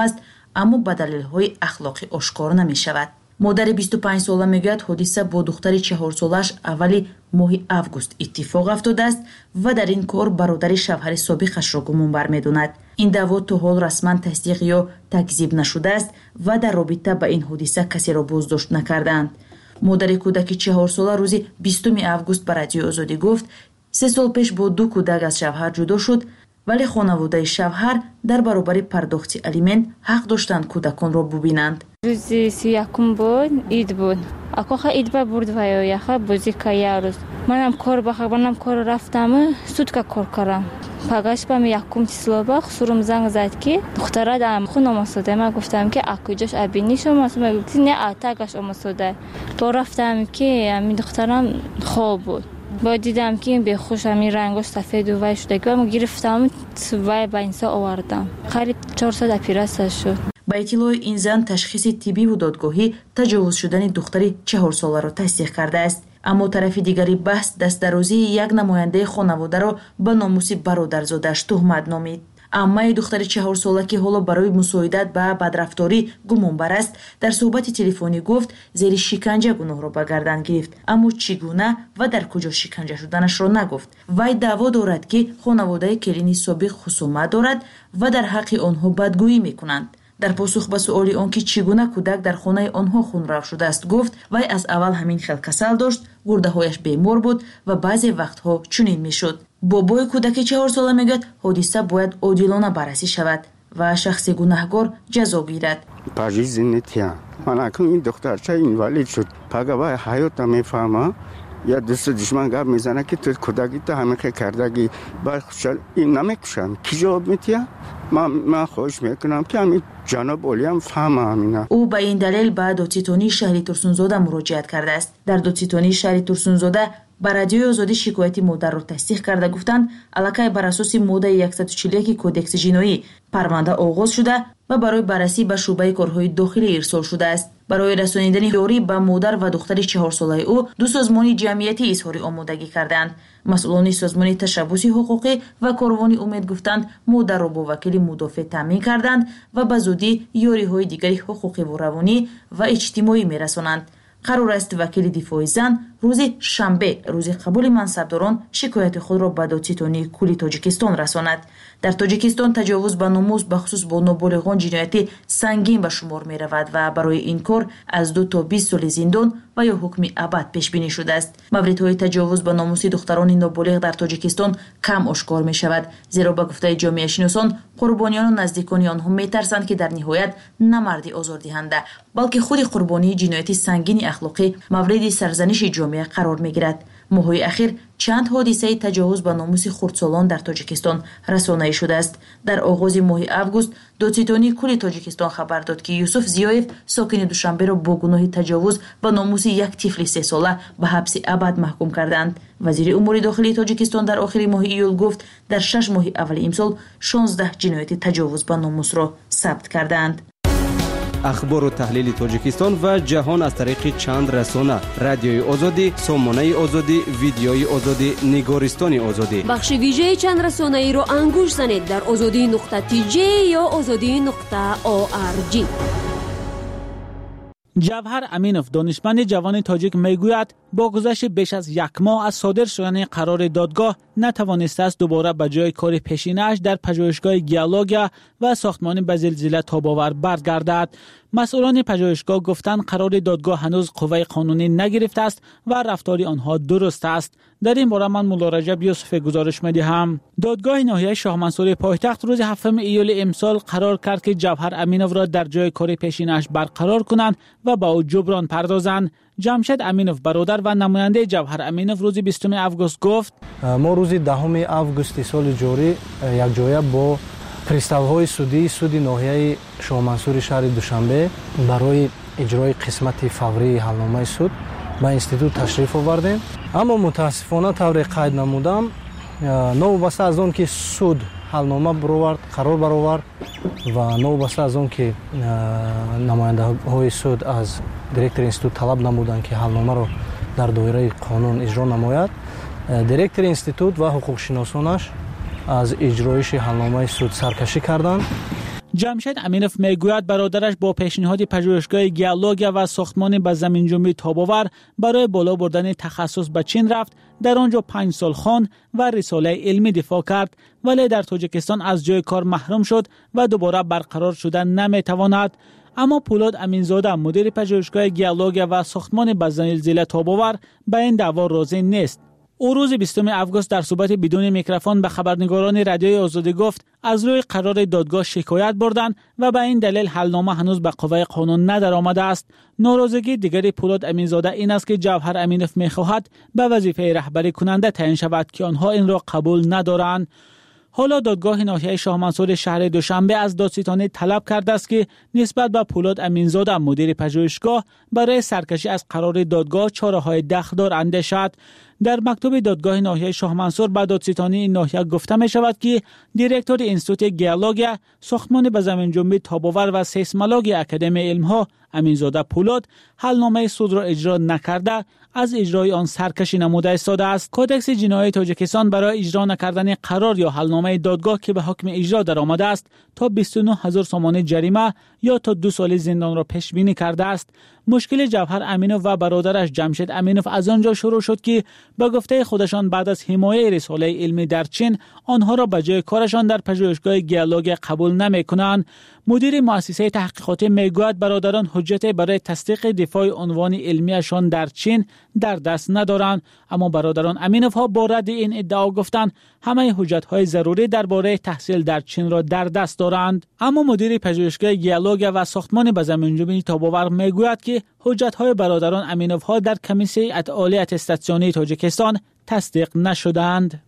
аммо ба далелҳои ахлоқӣ ошкор намешавад. модари 25 сола мегӯяд ҳодиса бо духтари 4 солааш аввали моҳи август иттифоқ афтодааст ва дар ин кор бародари шавҳари собиқашро гумонбар медонад. ин даъво то ҳол расман тасдиқ ё такзиб нашудааст ва дар робита ба ин ҳодиса касеро боздошт накардаанд. модари кӯдаки 4 сола рӯзи 20 август ба радиои Озодӣ гуфт 3 сол пеш бо 2 кӯдак аз шавҳар ҷудо шуд, вале хонаводаи шавҳар дар баробари пардохти алимент ҳақ доштанд кӯдаконро бубинанд. рӯзи 31 буд, ид буд. Акоха ид ба бурд ваё яха бозӣ кая рӯз. Манам кор бахабанам кор рафтам, сутка кор кардам. Пагаш бам якум число ба хусурум занг зад ки духтара дам хунам осода. Ма гуфтам ки акуҷош абини шумо ма гуфти не атагаш омосода. То рафтам ки ами духтарам хоб буд. با دیدم که این بخوش همین رنگش سفید و وای شده که گرفتم وای با اینسا آوردم قریب 400 اپیراسیون شد. با اطلاع این زن تشخیص طبی و دادگاهی تجاوز شدن دختری 4 ساله را تصدیق کرده است. اما طرف دیگری بحث دست درازی یک نماینده خانواده را به ناموس برادرزادش تهمت نامید. аммаи духтари 4 сола ки ҳоло барои мусоидат ба бадрафторӣ гумонбар аст дар суҳбати телефонӣ гуфт зери шиканҷа гуноҳро ба гардан гирифт, аммо чӣ гуна ва дар куҷо шиканҷа шуданашро нагуфт. вай даъво дорад ки хонаводаи келини собиқ хусумат дорад ва дар ҳаққи онҳо бадгӯӣ мекунанд. дар посух ба суоли он ки чӣ гуна кӯдак дар хонаи онҳо хунрав шудааст гуфт вай аз аввал ҳамин хел касал дошт, гурдаҳояш бемор буд ва баъзе вақтҳо чунин мешуд. бобои кӯдаки 4 сола мегӯяд ҳодиса бояд одилона баррасӣ шавад ва шахси гунаҳгор ҷазо гирад. пажизнития ман акун ин духтарча инвалид шуд пага вай ҳаёта мефаҳма я дӯсту душман гап мезана ки ту кӯдагита ҳамихе кардаги бархушал ин намекушам ки ҷавоб метия. ман хоҳиш мекунам ки ҳамин ҷаноб олиям фаҳма ҳамина. ӯ ба ин далел ба додситонии шаҳри Турсунзода муроҷиат кардааст. дар додситонии шаҳри Турсунзода ба радиои Озодӣ шикояти модарро тасдиқ карда гуфтанд аллакай бар асоси моддаи 141 кодекси ҷиноӣ парванда оғоз шуда ва барои баррасӣ ба шуъбаи корҳои дохилӣ ирсол шудааст. барои расонидани ёрӣ ба модар ва духтари 4 солаи ӯ ду созмони ҷамъиятӣ изҳори омодагӣ карданд. масъулони созмони ташаббуси ҳуқуқӣ ва корвони умед гуфтанд модарро бо вакили мудофеъ таъмин карданд ва ба зудӣ ёриҳои дигари ҳуқуқиву равонӣ ва иҷтимоӣ мерасонанд. қарор аст вакили дифои зан рӯзи шанбе рӯзи қабули мансабдорон шикояти худро ба додситонии кулли Тоҷикистон расонад. дар Тоҷикистон таҷовуз ба номус бахусус бо ноболиғон ҷинояти сангин ба шумор меравад ва барои ин кор аз 2 то 20 соли зиндон ва ё ҳукми абад пешбинӣ шудааст. мавридҳои таҷовуз ба номуси духтарони ноболиғ дар Тоҷикистон кам ошкор мешавад, зеро ба гуфтаи ҷомеашиносон қурбониёну наздикони онҳо метарсанд ки дар ниҳоят на марди озордиҳанда балки худи қурбонии ҷинояти сангини ахлоқӣ мавриди сарзаниши ҷомеа қарор мегирад. моҳҳои ахир чанд ҳодисаи таҷовуз ба номуси хурдсолон дар Тоҷикистон расонаӣ шудааст. дар оғози моҳи август додситонии кулли Тоҷикистон хабар дод ки Юсуф Зиёев сокини Душанберо бо гуноҳи таҷовуз ба номуси як тифли 3 сола ба ҳабси абад маҳкум карданд. вазири умури дохилии Тоҷикистон дар охири моҳи июл гуфт дар 6 моҳи аввали имсол 16 ҷинояти таҷовуз ба номусро сабт карданд. ахбору таҳлили Тоҷикистон ва ҷаҳон аз тариқи чанд расона: радиои Озодӣ, сомонаи Озодӣ, видеои Озодӣ, нигористони Озодӣ. бахши вижеи чанд расонаиро ангуш занед дар ozodi.tj ё ozodi.org. ҷавҳар аминов донишманди ҷавони тоҷик мегӯяд бо гузашти беш аз 1 моҳ аз содир шудани қарори додгоҳ натавонистааст дубора ба ҷои кори пешинааш дар пажӯҳишгоҳи геология ва сохтмони ба зилзила тобовар баргардад. масъулони пажӯҳишгоҳ гуфтанд қарори додгоҳ ҳанӯз қувваи қонунӣ нагирифтааст ва рафтори онҳо дуруст аст. дар ин бора ман Мулло Раҷаб Юсуфе гузориш медиҳам. додгоҳи ноҳияи Шоҳмансури пойтахт рӯзи 7 июли имсол қарор кард ки Ҷавҳар Аминовро дар ҷои кори пешинааш барқарор кунанд ва ба ӯ ҷуброн пардозанд. ҷамшед Аминов бародар ва намояндаи Ҷавҳар Аминов рӯзи 20 август гуфт: мо рӯзи 10 августи соли ҷорӣ якҷоя бо приставҳои судии суди ноҳияи Шоҳмансури шаҳри Душанбе барои иҷрои қисмати фаврии ҳалномаи суд ба институт ташриф овардем. аммо мутаассифона тавре қайд намудам, новобаста аз он ки суд ҳалнома баровард, қарор баровард ва новобаста аз он ки намояндаҳои суд аз директори институт талаб намуданд ки ҳалномаро дар доираи қонун иҷро намояд, директори институт ва ҳуқуқшиносонаш аз иҷроиши ҳалномаи суд саркашӣ карданд. جمشید امینوف میگوید برادرش با پیشنهاد پژوهشگاه گیالوگیا و ساختمان به زمین جنبی تاب‌آور برای بالا بردن تخصص به چین رفت. در آنجا 5 سال خواند و رساله علمی دفاع کرد، ولی در تاجیکستان از جای کار محروم شد و دوباره برقرار شدن نمیتواند. اما پولاد امینزاده مدیر پژوهشگاه گیالوگیا و ساختمان به زمین تاب‌آور به این دعوا راضی نیست. او روز 20 آگوست در صحبت بدون میکروفون به خبرنگاران رادیوی آزادی گفت از روی قرار دادگاه شکایت بردند و به این دلیل حلنامه هنوز به قوه قانون ندرآمده است. ناراضگی دیگری پولاد امینزاده این است که جوهر امینوف می‌خواهد به وظیفه رهبری کننده تعیین شود که آنها این را قبول ندارند. حالا دادگاه ناحیه شاه منصور شهر دوشنبه از دادستانی طلب کرده است که نسبت به پولاد امینزاده مدیر پژوهشگاه برای سرکشی از قرار دادگاه چاره‌های دخدار اندیشد. در مکتوب دادگاه ناحیه شاه منصور به دادستانی این ناحیه گفته می شود که دیرکتور انستیتوت گیالوگیا، ساختمان به زمین جنبی تاب‌آور و سیسمولوژی اکادمی علم‌ها امینزاده پولاد حلنامه سود را اجرا نکرده از اجرای آن سرکشی نموده ایستاده است. کودکس جنایی تاجیکستان برای اجرا نکردن قرار یا حلنامه دادگاه که به حکم اجرا درآمده است تا 29000 سومانی جریمه یا تا 2 سال زندان را پیش بینی کرده است. مشکل جوهر امینوف و برادرش جمشید امینوف از آنجا شروع شد که به گفته خودشان بعد از حمایت رساله علمی در چین آنها را به جای کارشان در پژوهشگاه گیالوگیا قبول نمی‌کنند. مدیر مؤسسه تحقیقاتی میگوید برادران حجت برای تصدیق دفاع عنوان علمیشان در چین در دست ندارند، اما برادران امینوف ها با رد این ادعا گفتند همه حجت‌های ضروری درباره تحصیل در چین را در دست دارند. اما مدیر پژوهشگاه گیالوگیا و ساختمان به زمین جنبی تاب‌آور میگوید که حجت‌های برادران امینوف ها در کمیسیون عالی اتستاسیونی تاجیکستان تصدیق نشدند.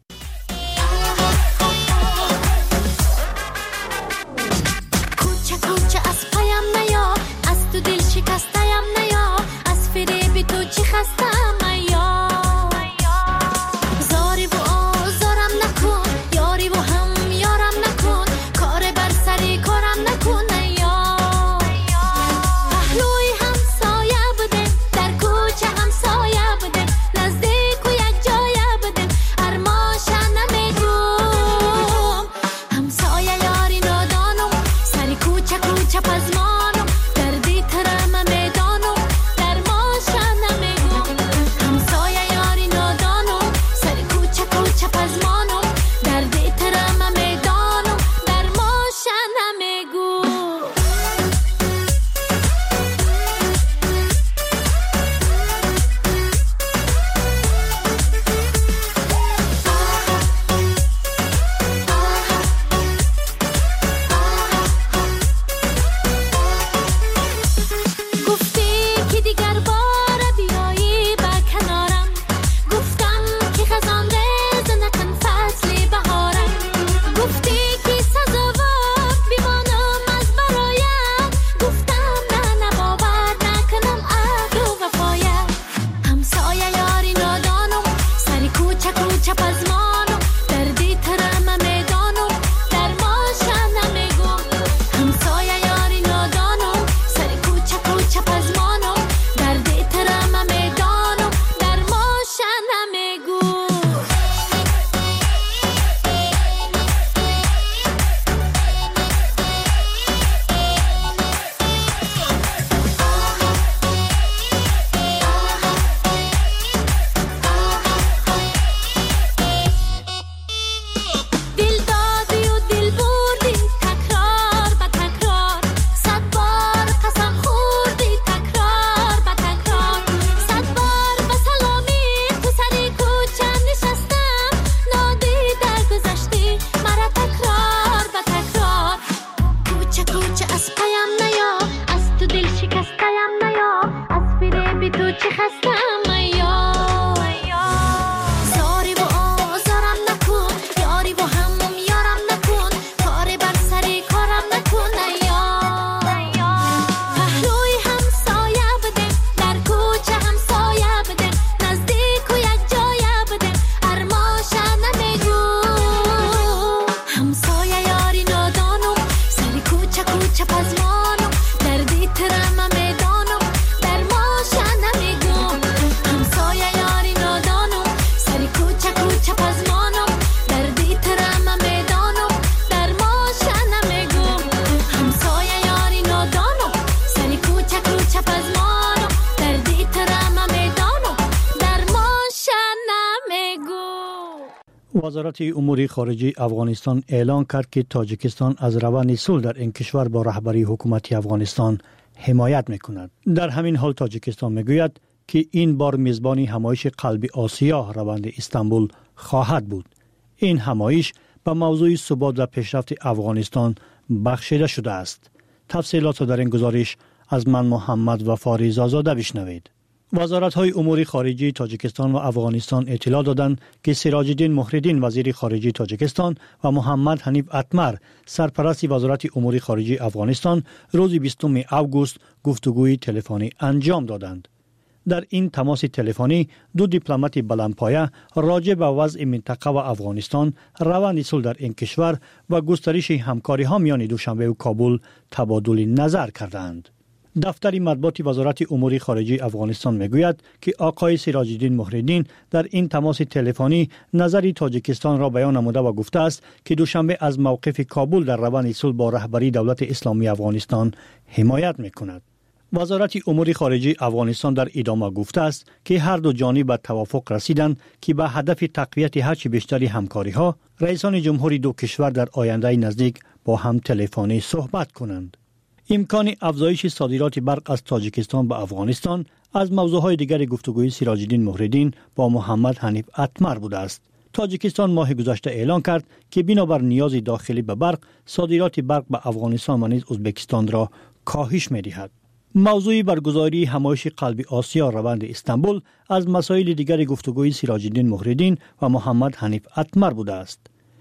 وزارت امور خارجه افغانستان اعلان کرد که تاجیکستان از روند صلح در این کشور با رهبری حکومت افغانستان حمایت میکند. در همین حال تاجیکستان میگوید که این بار میزبان همایش قلب آسیا روند استانبول خواهد بود. این همایش به موضوع ثبات و پیشرفت افغانستان بخشیده شده است. تفصیلات در این گزارش از من محمد وفاری زازاده بشنوید. وزارت‌های امور خارجه تاجیکستان و افغانستان اطلاع دادند که سراج الدین مهرالدین وزیر خارجه تاجیکستان و محمد حنیف اتمر سرپرست وزارت امور خارجه افغانستان روز 20 اوگوست گفتگوی تلفنی انجام دادند. در این تماس تلفنی دو دیپلمات بلندپایه راجع به وضع منطقه و افغانستان، روند صلح در این کشور و گسترش همکاری ها میان دوشنبه و کابل تبادل نظر کردند. دفتر مطبوعات وزارت امور خارجه افغانستان میگوید که آقای سراج الدین مهرالدین در این تماس تلفنی نظر تاجیکستان را بیان نموده و گفته است که دوشنبه از موقف کابل در روند صلح با رهبری دولت اسلامی افغانستان حمایت میکند. وزارت امور خارجه افغانستان در ادامه گفته است که هر دو جانب به توافق رسیدند که به هدف تقویت هرچه بیشتر همکاری ها رئیسان جمهوری دو کشور در آینده نزدیک با هم تلفنی صحبت کنند. امکان افزایش صادرات برق از تاجیکستان به افغانستان از موضوعهای دیگر گفتگوی سراج الدین مهرالدین با محمد حنیف اتمر بوده است. تاجیکستان ماه گذشته اعلان کرد که بنابر نیاز داخلی به برق، صادرات برق به افغانستان و نیز ازبکستان را کاهش می‌دهد. موضوع برگزاری همایش قلب آسیا روند استانبول از مسائل دیگر گفتگوی سراج الدین مهرالدین و محمد حنیف اتمر بوده است.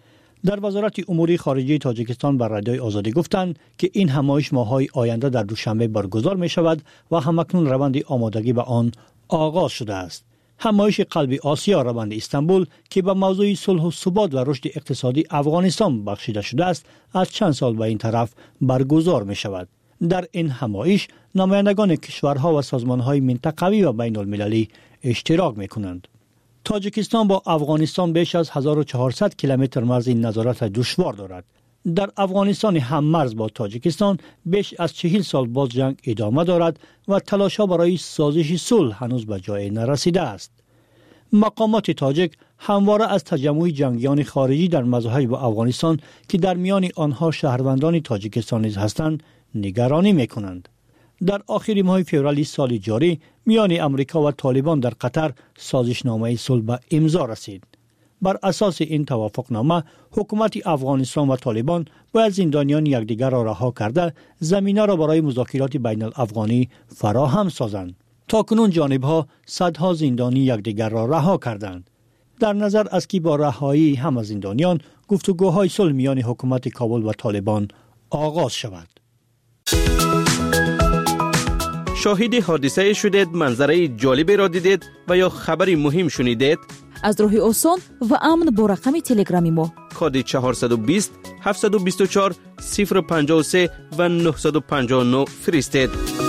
در وزارت امور خارجه تاجیکستان بر رادیوی آزادی گفتند که این همایش ماه‌های آینده در دوشنبه برگزار می شود و همکنون روند آمادگی به آن آغاز شده است. همایش قلب آسیا روند استانبول که به موضوع صلح و ثبات و رشد اقتصادی افغانستان بخشیده شده است، از چند سال به این طرف برگزار می شود. در این همایش نمایندگان کشورها و سازمانهای منطقوی و بین المللی اشتراک می کنند. تاجیکستان با افغانستان بیش از 1400 کیلومتر مرز نظارت دشوار دارد. در افغانستان هم مرز با تاجیکستان بیش از 40 سال باز جنگ ادامه دارد و تلاش‌ها برای سازش صلح هنوز به جای نرسیده است. مقامات تاجیک همواره از تجمع جنگیان خارجی در مرزهای با افغانستان که در میان آنها شهروندان تاجیکستان نیز هستند نگرانی می‌کنند. در آخر ماه فوریه سال جاری میان امریکا و طالبان در قطر سازشنامه صلح به امضا رسید. بر اساس این توافقنامه حکومت افغانستان و طالبان باید زندانیان یکدیگر را رها کرده زمینه را برای مذاکرات بین الافغانی فراهم سازند. تاکنون جانبها صدها زندانی یکدیگر را رها کردند. در نظر است که با رهایی همه زندانیان گفتگوهای صلح میان حکومت کابل و طالبان آغاز شود. شاهد حادثه شدید، منظره جالبی را دیدید و یا خبری مهم شنیدید؟ از راه آسان و امن با رقم تلگرامی ما کد 420 724 053 و 959 فرستید.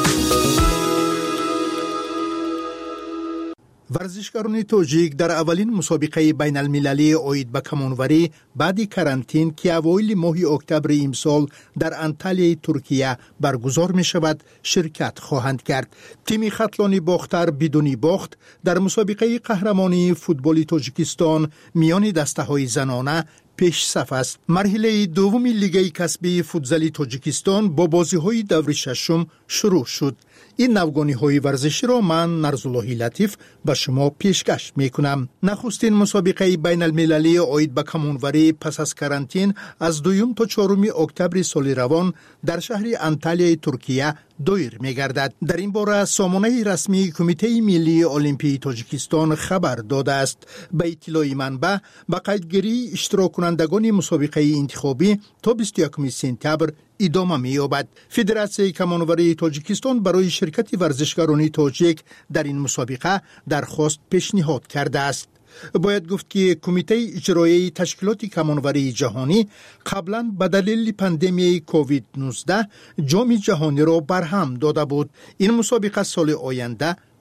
ورزشکاران تاجیک در اولین مسابقه بین المللی اوید به کمانوری بعد کرانتین که اوایل ماه اکتبر امسال در انطالیای ترکیه برگزار می شود شرکت خواهند کرد. تیم خطلان باختر بدون باخت در مسابقه قهرمانی فوتبال تاجیکستان میان دسته های زنانه پیش صف است. مرحله دوم لیگ کسبی فوتزال تاجیکستان با بازی‌های دور ششم شروع شد. این نوگانی‌های ورزشی را من نرزاللهی لطیف به شما پیشکش می‌کنم. نخستین مسابقه بین المللی اوید به کمانوری پس از کرانتین از 2 تا 4 اکتبر سال روان در شهر انطالیای ترکیه دایر می‌گردد. در این باره سامانه رسمی کمیته ملی المپی تاجیکستان خبر داده است. به اطلاع منبع با قیدگیری اشتراک کنندگان مسابقه انتخابی تا 21 سپتامبر ادامه می‌یابد. فدراسیون کمانوری تاجیکستان برای شرکت ورزشکاران تاجیک در این مسابقه درخواست پیشنهاد کرده است. باید گفت که کمیته اجرایی تشکیلات کمانوری جهانی قبلا به دلیل پاندمی کووید 19 جام جهانی را برهم داده بود. این مسابقه سال آینده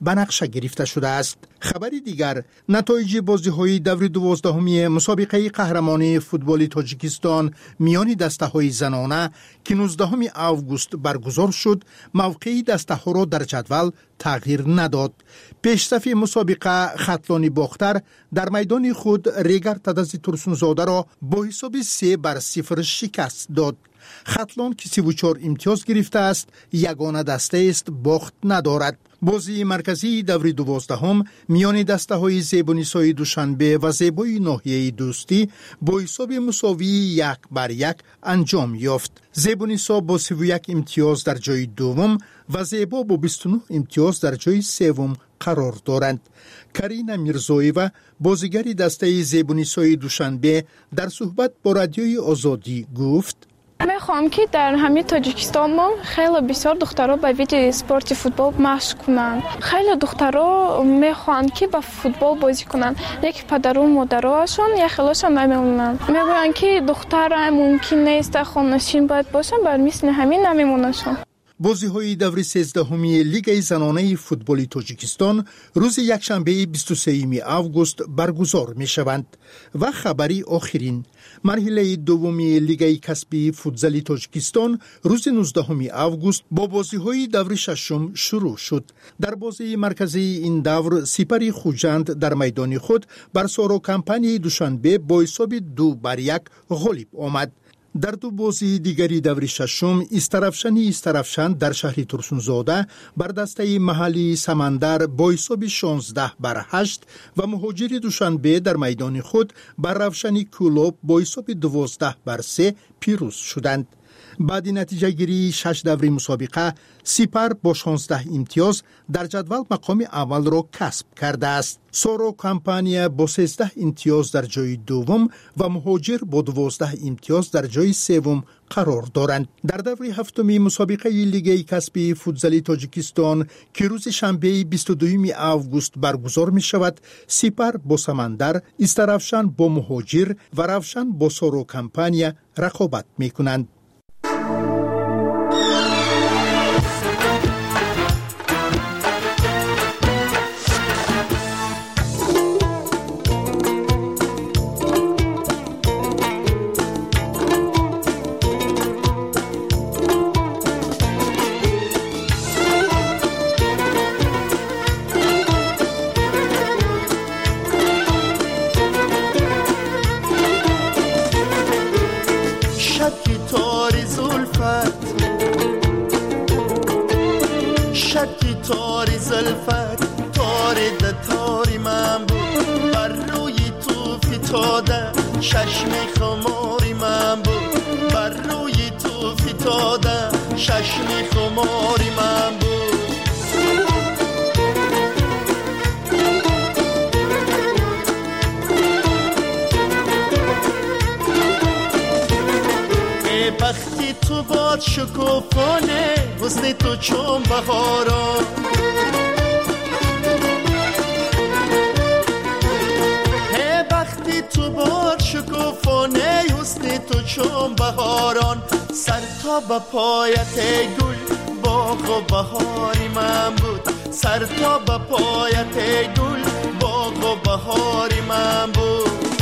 به نقشه گرفته شده است. خبری دیگر، نتایج بازی‌های دور 12 مسابقه قهرمانی فوتبال تاجیکستان میان دسته‌های زنانه که 19 آگوست برگزار شد، موقع دسته‌ها را در جدول تغییر نداد. پیشرفت مسابقه خطلانی باختر در میدان خود ریگر تدزی ترسونزاده را با حساب 3-0 شکست داد. خطلان که 34 امتیاز گرفته است، یگانه دسته است باخت ندارد. بازی مرکزی دور 12 میان دسته‌های زیبونیسای دوشنبه و زیبای ناحیه دوستی با حساب مساوی 1-1 انجام یافت. زیبونیسا با 31 امتیاز در جای دوم و زیبا با 29 امتیاز در جای سوم قرار دارند. کرینا میرزایوا بازیگر دسته زیبونیسای دوشنبه در صحبت با رادیوی آزادی گفت: میخوام که در همین تاجیکستان ما خیلی بسیار دخترها به ویژه سپورت فوتبال مشق کنند. خیلی دخترها میخوان که با فوتبال بازی کنند، لیکن پدر و مادرهاشون یا خیلیشون نمیمونن. میگن که دختر ممکن نیست خانه‌نشین باید باشن، بر مثل همین نمیمونشون. بازی‌های دور 13 لیگ زنانه فوتبال تاجیکستان روز یکشنبه 23 آگوست برگزار می‌شوند و خبری آخرین، مرحله دوم لیگ کسبی فوتزال تاجیکستان روز 19 آگوست با بازی‌های دور ششم شروع شد. در بازی مرکزی این دور سپری خوجند در میدان خود بر سورو کمپانی دوشنبه با حساب 2-1 غالب آمد. در دو بازی دیگری دور ششم استرافشان در شهر ترسونزاده بر دسته محلی سمندر با حساب 16-8 و مهاجر دوشنبه در میدان خود بر روشنی کلوب با حساب 12-3 پیروز شدند. بعد نتیجه گیری 6 دوری مسابقه، سپر با 16 امتیاز در جدول مقام اول را کسب کرده است. سورو کمپانیا با 13 امتیاز در جای دوم و مهاجر با 12 امتیاز در جای سوم قرار دارند. در دوره هفتمی مسابقه لیگ کسبی فوتزال تاجیکستان که روز شنبه 22 آگوست برگزار می شود، سپر با سمندر، استرافشان با مهاجر و روشن با سورو کمپانیا رقابت می کنند. شکوفانه حسن تو چون بهاران، هی وقتی تو باد شکوفانه حسن تو چون بهاران، سر تا به پایت گل باغ و بهاری من بود، سر تا به پایت گل باغ و بهاری من بود.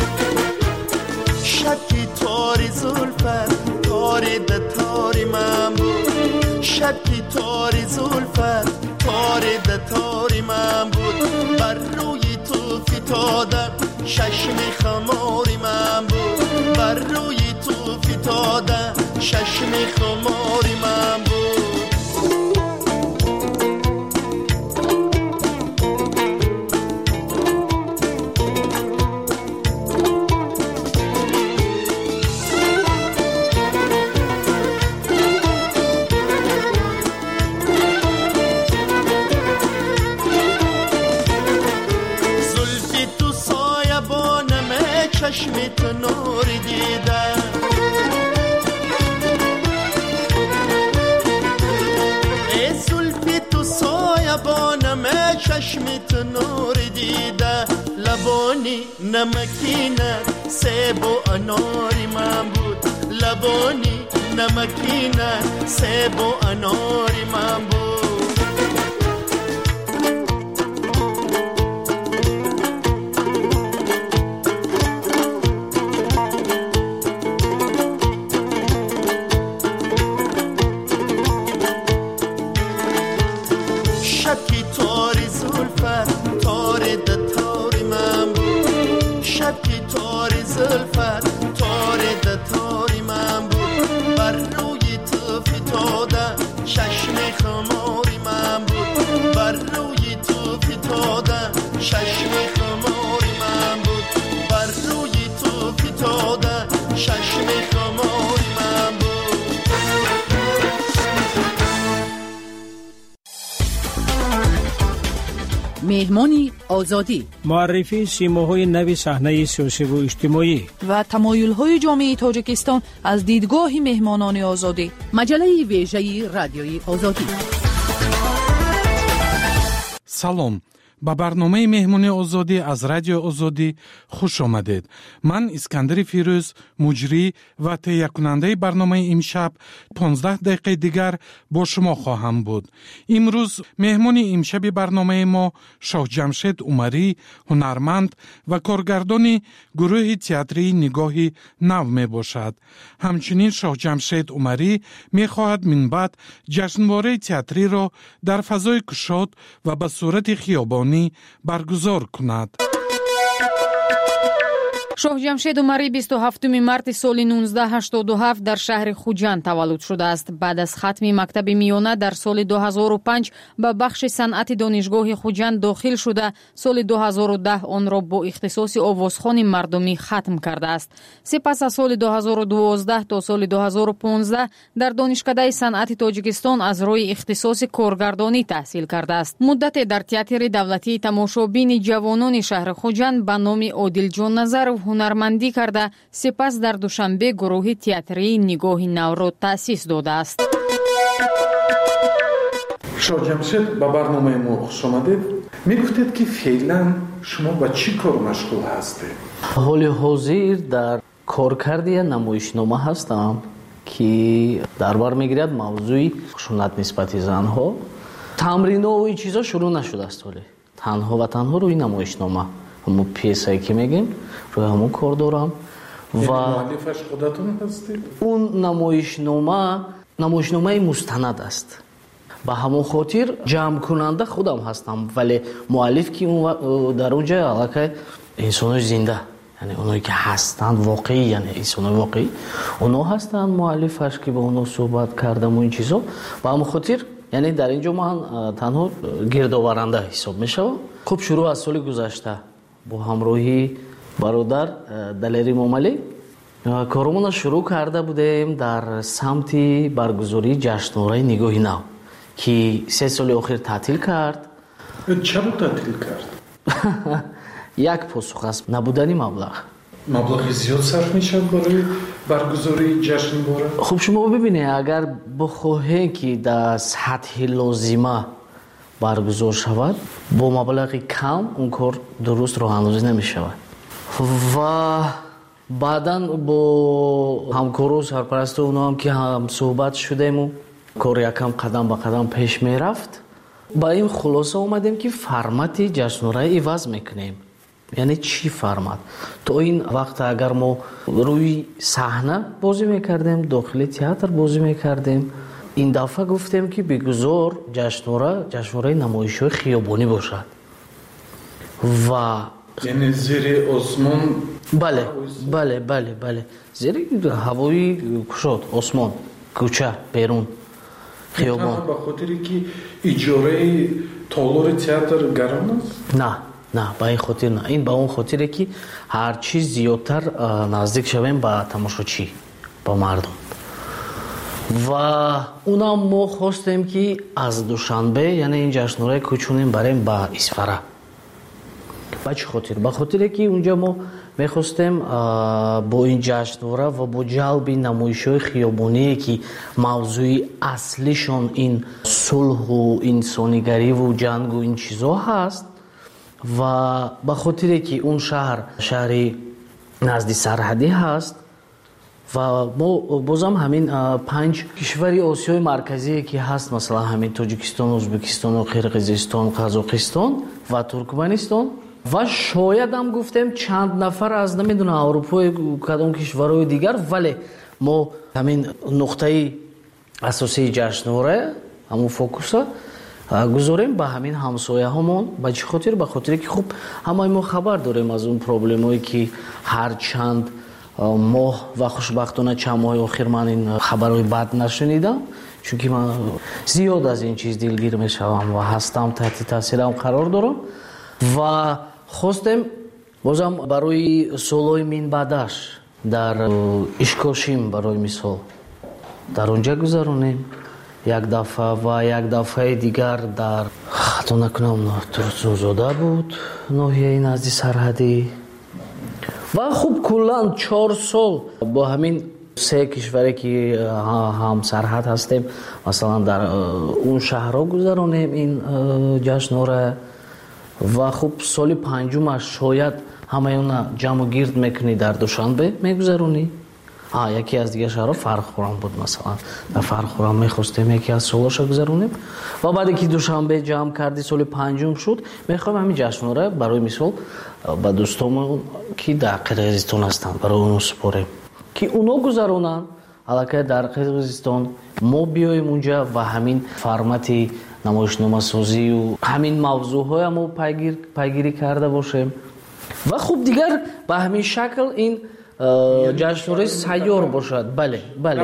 شکی تاری زلفت تاری ده تاری من بود، شکی تاری زلفت تاری ده تاری من بود، بر روی تو فتادم ششم خماری من بود، بر روی تو فتادم ششم خماری من بود. چشمت نور دیدم، ای زلفی تو سایبانم چشمت نور دیده، لبانی نمکینه سیب و اناری من بود، لبانی نمکینه سیب و اناری من بود. شب که تار زلفت تار ده تاری من بود بر روی تو فتاده چشم خماری من بود بر روی تو فتاده چشم خماری من بود بر روی تو فتاده چشم خماری من بود. مهمانی آزادی، معرفی سیماهای نو صحنه سیاسی و اجتماعی و تمایل‌های جامعه تاجیکستان از دیدگاه مهمانان آزادی. مجله ویژه رادیوی آزادی. سلام، با برنامه مهمانی آزادی از رادیو آزادی خوش آمدید. من اسکندر فیروز، مجری و تهیه کننده برنامه امشب 15 دقیقه دیگر با شما خواهم بود. امروز مهمانی امشب برنامه ما شاه جمشید عمری، هنرمند و کارگردان گروه تئاتری نگاه نو می باشد. همچنین شاه جمشید عمری می خواهد من بعد جشنواره تئاتری را در فضای گشاد و به صورت خیابانی برگزار کند. شاه جمشید عمری 27 مارت سال 1987 در شهر خوجند تولد شده است. بعد از ختم مکتب میانه در سال 2005 به بخش صنعت دانشگاه خوجند داخل شده سال 2010 آن را با اختصاص آوازخوان مردمی ختم کرده است. سپس از سال 2012 تا سال 2015 در دانشکده صنعت تاجیکستان از روی اختصاص کارگردانی تحصیل کرده است. مدت در تئاتر دولتی تماشابین جوانان شهر خوجند به نام عادل جان نظر هنرمندی کرده، سپس در دوشنبه گروه تئاتری نگاه نو را تأسیس داده است. شاه جمشید به برنامه ما خوش آمدید. میگفتید که فعلا شما با چی کار مشغول هستید؟ حال حاضر در کارکردی نمایشنامه هستم که در بر میگیرد موضوع خشونت نسبت زنها. تمرین‌ها و این چیزا شروع نشده است، ولی تنها و تنها روی نمایشنامه همون پیسایی که میگیم روی همون کار دارم. و مؤلفش خودتون هستید؟ اون نمایشنامه مستند است. به همون خاطر جمع کننده خودم هستم، ولی مؤلف که در اونجا علاقه انسان‌های زنده، یعنی اونایی که هستند واقعی، یعنی انسان‌های واقعی اونا هستند مؤلفش که با اونا صحبت کردم و این چیزا. به همون خاطر یعنی در اینجا من تنها گردآورنده حساب میشم. خب شروع از سال گذشته با همراهی برادر دلیری ماملی کارمون شروع کرده بودیم در سمت برگزاری جشنواره نگاه نو که 3 سال اخیر تعطیل کرد. چرا تعطیل کرد؟ یک پاسخ است، نبودن مبلغ زیاد صرف میشه برای برگزاری جشنواره. خب شما ببینید اگر بخواهید که در سطح لازمه برگزار شود با مبلغ کم اون کار درست راه اندازی نمی شود. و بعداً با همکارو سرپرست اونا هم که هم صحبت شدیم و کار یکم قدم به قدم پیش می رفت، با این خلاصه اومدیم که فرمت جشنواره عوض میکنیم. یعنی چی فرمت؟ تو این وقت اگر ما روی صحنه بازی میکردیم، داخل تئاتر بازی میکردیم، این دفعه گفتیم که بگذار جشنواره نمایش‌های خیابانی باشد. و یعنی زیر آسمان؟ بله زیر هوایی کشاد، آسمان، کوچه، بیرون، خیابان. به خاطری که اجاره تالار تئاتر گران است؟ نه به این خاطر نه. این به اون خاطره که هر چیز زیادتر نزدیک شویم به تماشاچی، به مردم. و اونا ما خواستیم که از دوشنبه یعنی این جشنواره کوچونیم بریم به اسفره. به چه خاطر؟ به خاطره که اونجا ما میخواستیم با این جشنواره و با جلب نمایش‌های خیابانی که موضوع اصلیشون این صلح و انسانیگری و جنگ و این چیزا هست، و به خاطر که اون شهری نزدیک سرحدی هست و ما بازم همین 5 کشور آسیای مرکزی که هست، مثلا همین تاجیکستان، ازبکستان و قرقیزستان، قزاقستان و ترکمنستان، و شاید هم گفتیم چند نفر از نمیدونم اروپای کدام کشورهای دیگر، ولی ما همین نقطه اساسی جشنواره همون فوکوس гузорем ба ҳамин ҳамсояҳомон. ба чӣ хотир? ба хотире ки хуб ҳамаи мо хабар дорем аз он проблемое ки ҳар чанд моҳ ва хушбахтона чанд моҳи охир ман ин хабарҳои бад нашунидам, чунки ман зиёд аз ин чиз дилгир мешавам ва ҳастам таҳти таъсирам қарор дорам ва хостем бозам барои солҳои минбаъдаш дар ишкошим барои мисол дар он ҷо гузаронем як дафъа ва як дафъаи дигар дар хато накунам Турсунзода буд, ноҳияи назди сарҳадӣ ва хуб куллан 4 сол бо ҳамин се кишваре ки ҳам сарҳад ҳастем, масалан дар он шаҳрҳо гузаронем ин ҷашнора ва хуб соли панҷумаш шояд ҳамаёна ҷамъу гирд мекунӣ дар Душанбе мегузаронӣ. Яке аз дигар шаҳрҳо Фархурам буд, масалан дар Фархурам мехостем яке аз солҳоша гузаронем ва баъде ки Душанбе ҷамъ карди соли панҷум шуд, мехоҳем ҳамин ҷашнора барои мисол ба дӯстонмон ки дар Қирғизистон ҳастанд барои онҳо супорем ки онҳо гузаронанд аллакай дар Қирғизистон, мо биёем унҷа ва ҳамин формати намоишномасозию ҳамин мавзӯъҳоя мо пайгирӣ карда бошем ва хуб дигар ба ҳамин шакл ин ҷашнораи сайёр бошад. Бале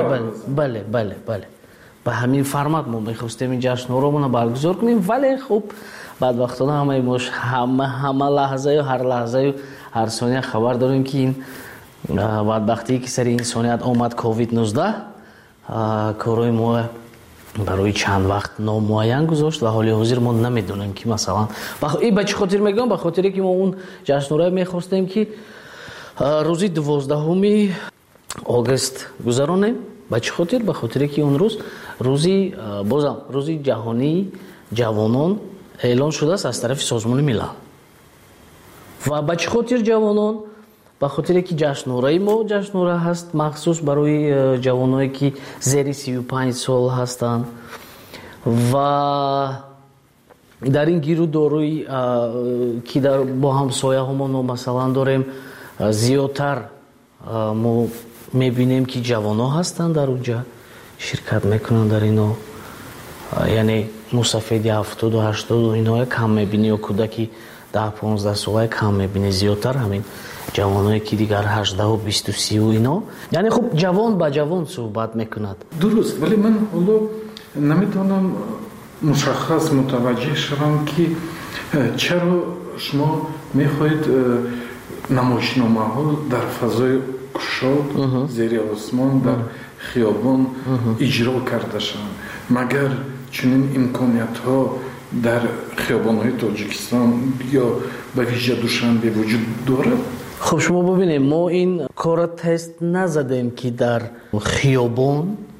ба ҳамин формат мо мехостем ин ҷашнораҳоро баргузор кунем, вале хуб бадбахтона ҳамаи мо ҳама лаҳзаю ҳар лаҳзаю ҳар сония хабар дорем ки ин бадбахтие ки сари инсоният омад COVID-19 корои мо барои чанд вақт номуайян гузошт ва ҳоли ҳозир мо намедонем ки масалан ба чӣ хотир мегӯям, ба хотире ки мо он ҷашнораи мехостем ки рӯзи 12 огуст гузаронем. ба чӣ хотир? Ба хотире ки он рӯз рӯзи ҷаҳонии ҷавонон эълон шудааст аз тарафи Созмони Милал. ва ба чӣ хотир ҷавонон? ба хотире ки ҷашнораи мо ҷашнора ҳаст махсус барои ҷавоное ки зери 35 сол ҳастанд ва дар ин гирӯдорӣ ки бо ҳамсояҳомон масалан дорем зиёдтар мо мебинем ки ҷавонҳо ҳастанд дар онҷа ширкат мекунанд дар ино, яъне мусафеди 70-80 иноя кам мебинӣ ё кӯдаки 10-15 солая кам мебинӣ, зиёдтар ҳамин ҷавоное ки дигар 18-20-30 ино, яъне хуб ҷавон ба ҷавон суҳбат мекунад. Дуруст, вале ман ҳоло наметавонам мушаххас мутаваҷҷеҳ шавам ки чаро шумо мехоҳед намоишномаҳо дар фазои кушод зери осмон дар хиёбон иҷро карда шаванд. Магар чунин имкониятҳо дар хиёбонҳои Тоҷикистон ё ба виҷа Душанбе вуҷуд дорад? Хуб шумо бубинед, мо ин кора тест назадем ки дар хиёбон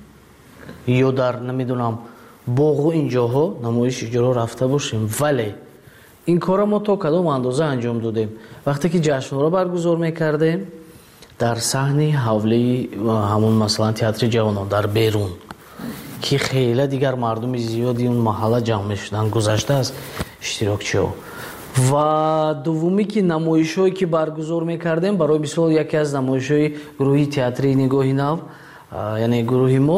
ё дар намедонам боғу ин ҷоҳо намоиш иҷро рафта бошем, вале ин кора мо то кадом андоза анҷом додем. Вақте ки ҷашнора баргузор мекардем дар саҳни ҳавлии ҳамон масалан театри ҷавонон дар берун ки хела дигар мардуми зиёди он маҳалла ҷамъ мешуданд гузашта аз иштирокчиҳо. ва дуввуми ки намоишҳое ки баргузор мекардем, барои мисол яке аз намоишҳои гурӯҳи театри Нигоҳи Нав, яъне гурӯҳи мо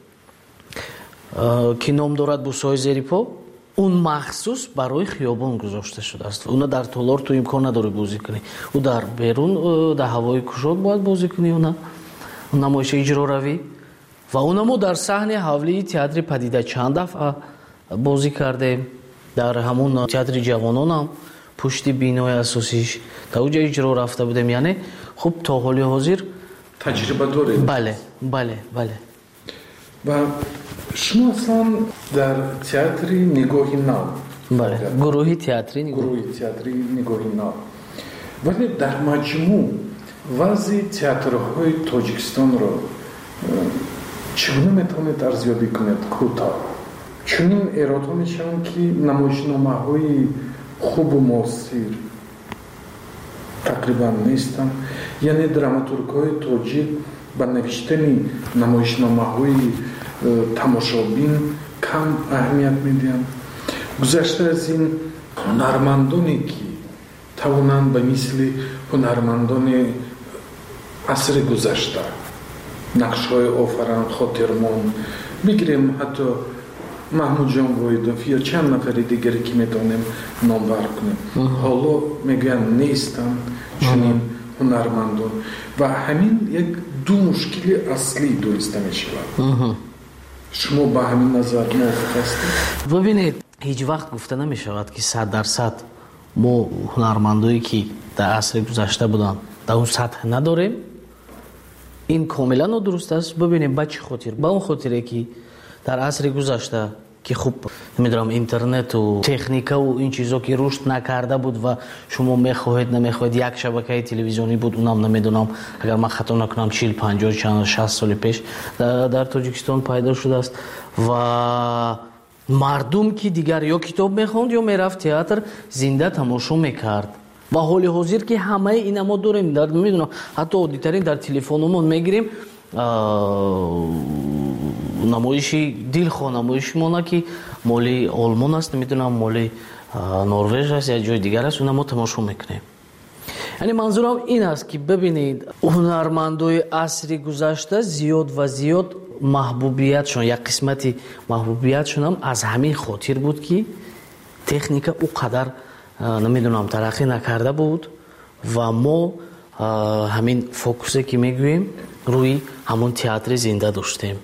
ки ном дорад Бусои зери по, он махсус барои хиёбон гузошта шудааст. Уна дар толор ту имкон надорӣ бозӣ кунӣ, ӯ дар берун дар ҳавои кушод бояд бозӣ кунӣ, намоиши иҷроравӣ. ва уна мо дар саҳни ҳавлии театри Падида чанд дафъа бозӣ кардем, дар ҳамон театри ҷавононам пушти бинои асосиш дар оҷа иҷро рафта будем, яъне хуб то ҳоли ҳозир таҷриба доред? Бале. ва шумо аслан дар театри Нигоҳи Нав, гурӯҳи театри Нигоҳи Нав, вале дар маҷмӯъ вазъи театрҳои Тоҷикистонро чӣ гуна метавонед арзёбӣ кунед? кӯтоҳ чунин эродҳо мешаванд ки намоишномаҳои хубу муосир тақрибан нестанд, яъне драматургҳои тоҷик ба навиштани намоишномаҳои тамошобин кам аҳамият медиҳанд. гузашта аз ин ҳунармандоне ки тавонанд ба мисли ҳунармандони асри гузашта нақшҳои офаранд, хотирмон бигирем, ҳатто محمود جان وایدوف یا چند نفر دیگری که میتونیم نامور کنیم حالا میگن نیستن چنین هنرمندان و همین یک دو مشکل اصلی دونسته میشود. شما با همین نظر موافق هستید؟ ببینید هیچ وقت گفته نمیشود که 100% ما هنرمندایی که در عصر گذشته بودن در اون سطح نداریم. این کاملا نادرست است. ببینیم با چه خاطر؟ با اون خاطره که در عصر گذشته که خوب نمیدونم اینترنت و تکنیکا و این چیزا که رشد نکرده بود و شما میخواهید نمیخواهید یک شبکه تلویزیونی بود، اونم نمیدونم اگر من خطا نکنم 40 50 60 سال پیش در تاجیکستان پیدا شده است و مردم که دیگر یا کتاب میخوند یا میرفت تئاتر زنده تماشا میکرد و حال حاضر که همه اینا ما داریم در نمیدونم حتی عادی‌ترین در تلفنمون میگیریم نمایشی دلخواه نمایش مونه که مالی آلمان است نمیدونم مالی نروژ است یا جای دیگر است، اونم ما تماشا میکنیم. یعنی منظورم این است که ببینید هنرمندای عصر گذشته زیاد و زیاد محبوبیتشون یک قسمتی محبوبیتشون هم از همین خاطر بود که تکنیک او قدر نمیدونم ترقی نکرده بود و ما همین فوکوسه که میگوییم روی همون تئاتر زنده داشتیم.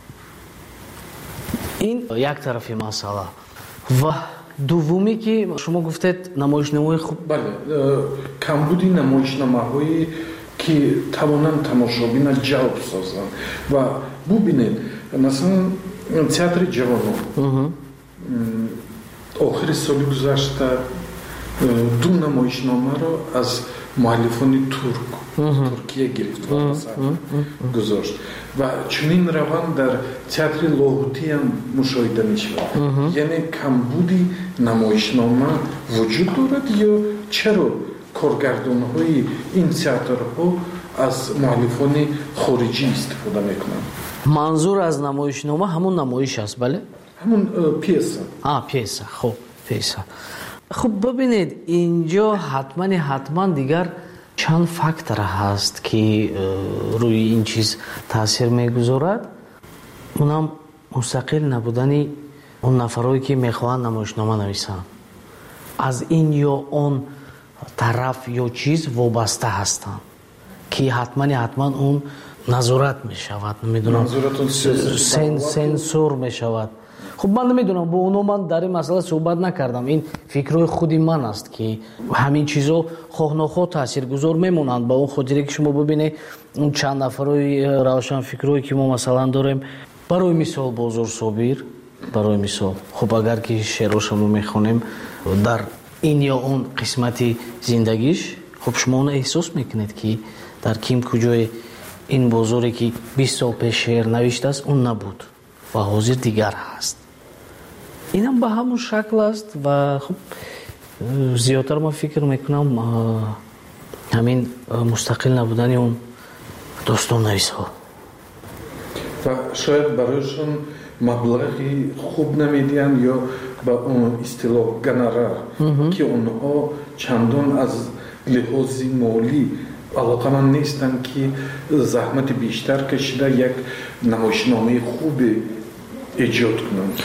این یک طرفی مسئله و دومی که شما گفتید نمایشنامه‌های خوب بله کمبودی نمایشنامه‌هایی که توانند تماشابین جلب سازند و ببینید مثلا تئاتر جوانان آخر سال گذشته دو نمایشنامه را از مؤلفان ترکیه گرفت و گذاشت و چنین روند در تئاتر لاهوتی هم مشاهده می شود. یعنی کمبودی نمایشنامه وجود دارد یا چرا کارگردان های این تئاترها از مؤلفان خارجی استفاده میکنند؟ منظور از نمایشنامه همون نمایش است بله؟ همون پیسه. پیسه. خب پیسه. خب ببینید اینجا حتما دیگر چند فاکتور هست که روی این چیز تاثیر میگذارد. اونم مستقل نبودن اون نفرایی که میخواهند نمایشنامه نویسن از این یا اون طرف یا چیز وابسته هستند که حتما اون نظارت میشود نمیدونم سنسور میشود. خب من نمیدونم با اونو من در این مسئله صحبت نکردم. این فکرهای خودی من است که همین چیزا خواه نخواه تاثیرگذار میمونند با اون خاطره که شما ببینید اون چند نفرای روشن فکرایی که ما مثلا داریم برای مثال بازار صابر برای مثال خب اگر که شعراشون رو میخونیم در این یا اون قسمتی زندگیش خب شما اون احساس میکنید که در کیم کجای این بازاری که 20 سال پیش شعر نوشته است اون نبود و حاضر دیگر هست. اینم به همون شکل است و خب زیادتر ما فکر میکنم همین مستقل نبودن اون داستان نویس ها و شاید برایشون مبلغی خوب نمیدین یا با اون اصطلاح گنرال که اونها چندان از لحاظ مالی علاقمند نیستن که زحمت بیشتر کشیده یک نمایشنامه خوب ایجاد کنند.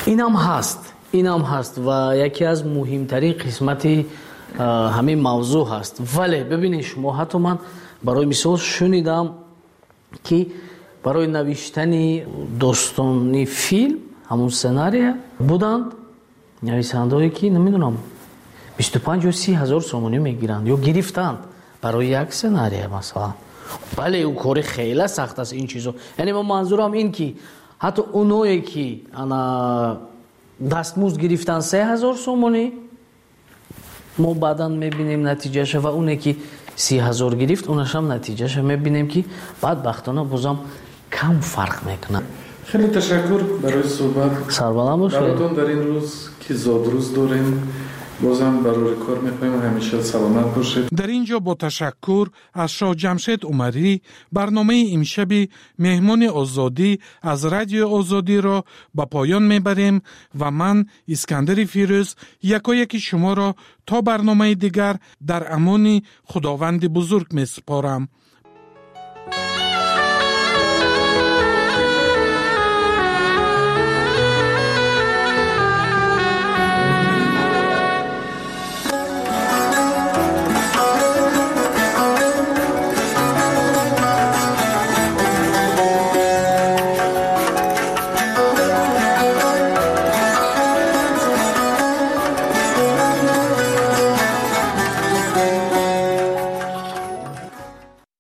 اینم هست و یکی از مهمترین قسمتی همین موضوع هست. ولی ببینید شما حتی من برای مثال شنیدم که برای نوشتن داستانی فیلم همون سناریو بودند نویسنده‌ای که نمیدونم 25 یا 30 هزار سومونی میگیرند یا گرفتند برای یک سناریو مثلا. بله اون کار خیلی سخت است این چیزا. یعنی من منظورم این که حتی اونایی که انا دستمزد گرفتن 3000 سومونی ما بعدا میبینیم نتیجهش و اونی که 30,000 گرفت اونش هم نتیجهش میبینیم که بدبختانه بازم کم فرق میکنه. خیلی تشکر برای صحبت. سربلند باشید. براتون در این روز که زادروز داریم بازم برای کار میخوایم همیشه سلامت باشید. در اینجا با تشکر از شاه جمشید عمری برنامه امشب مهمان آزادی از رادیو آزادی را به پایان میبریم و من اسکندر فیروز یکایک شما را تا برنامه دیگر در امان خداوند بزرگ میسپارم.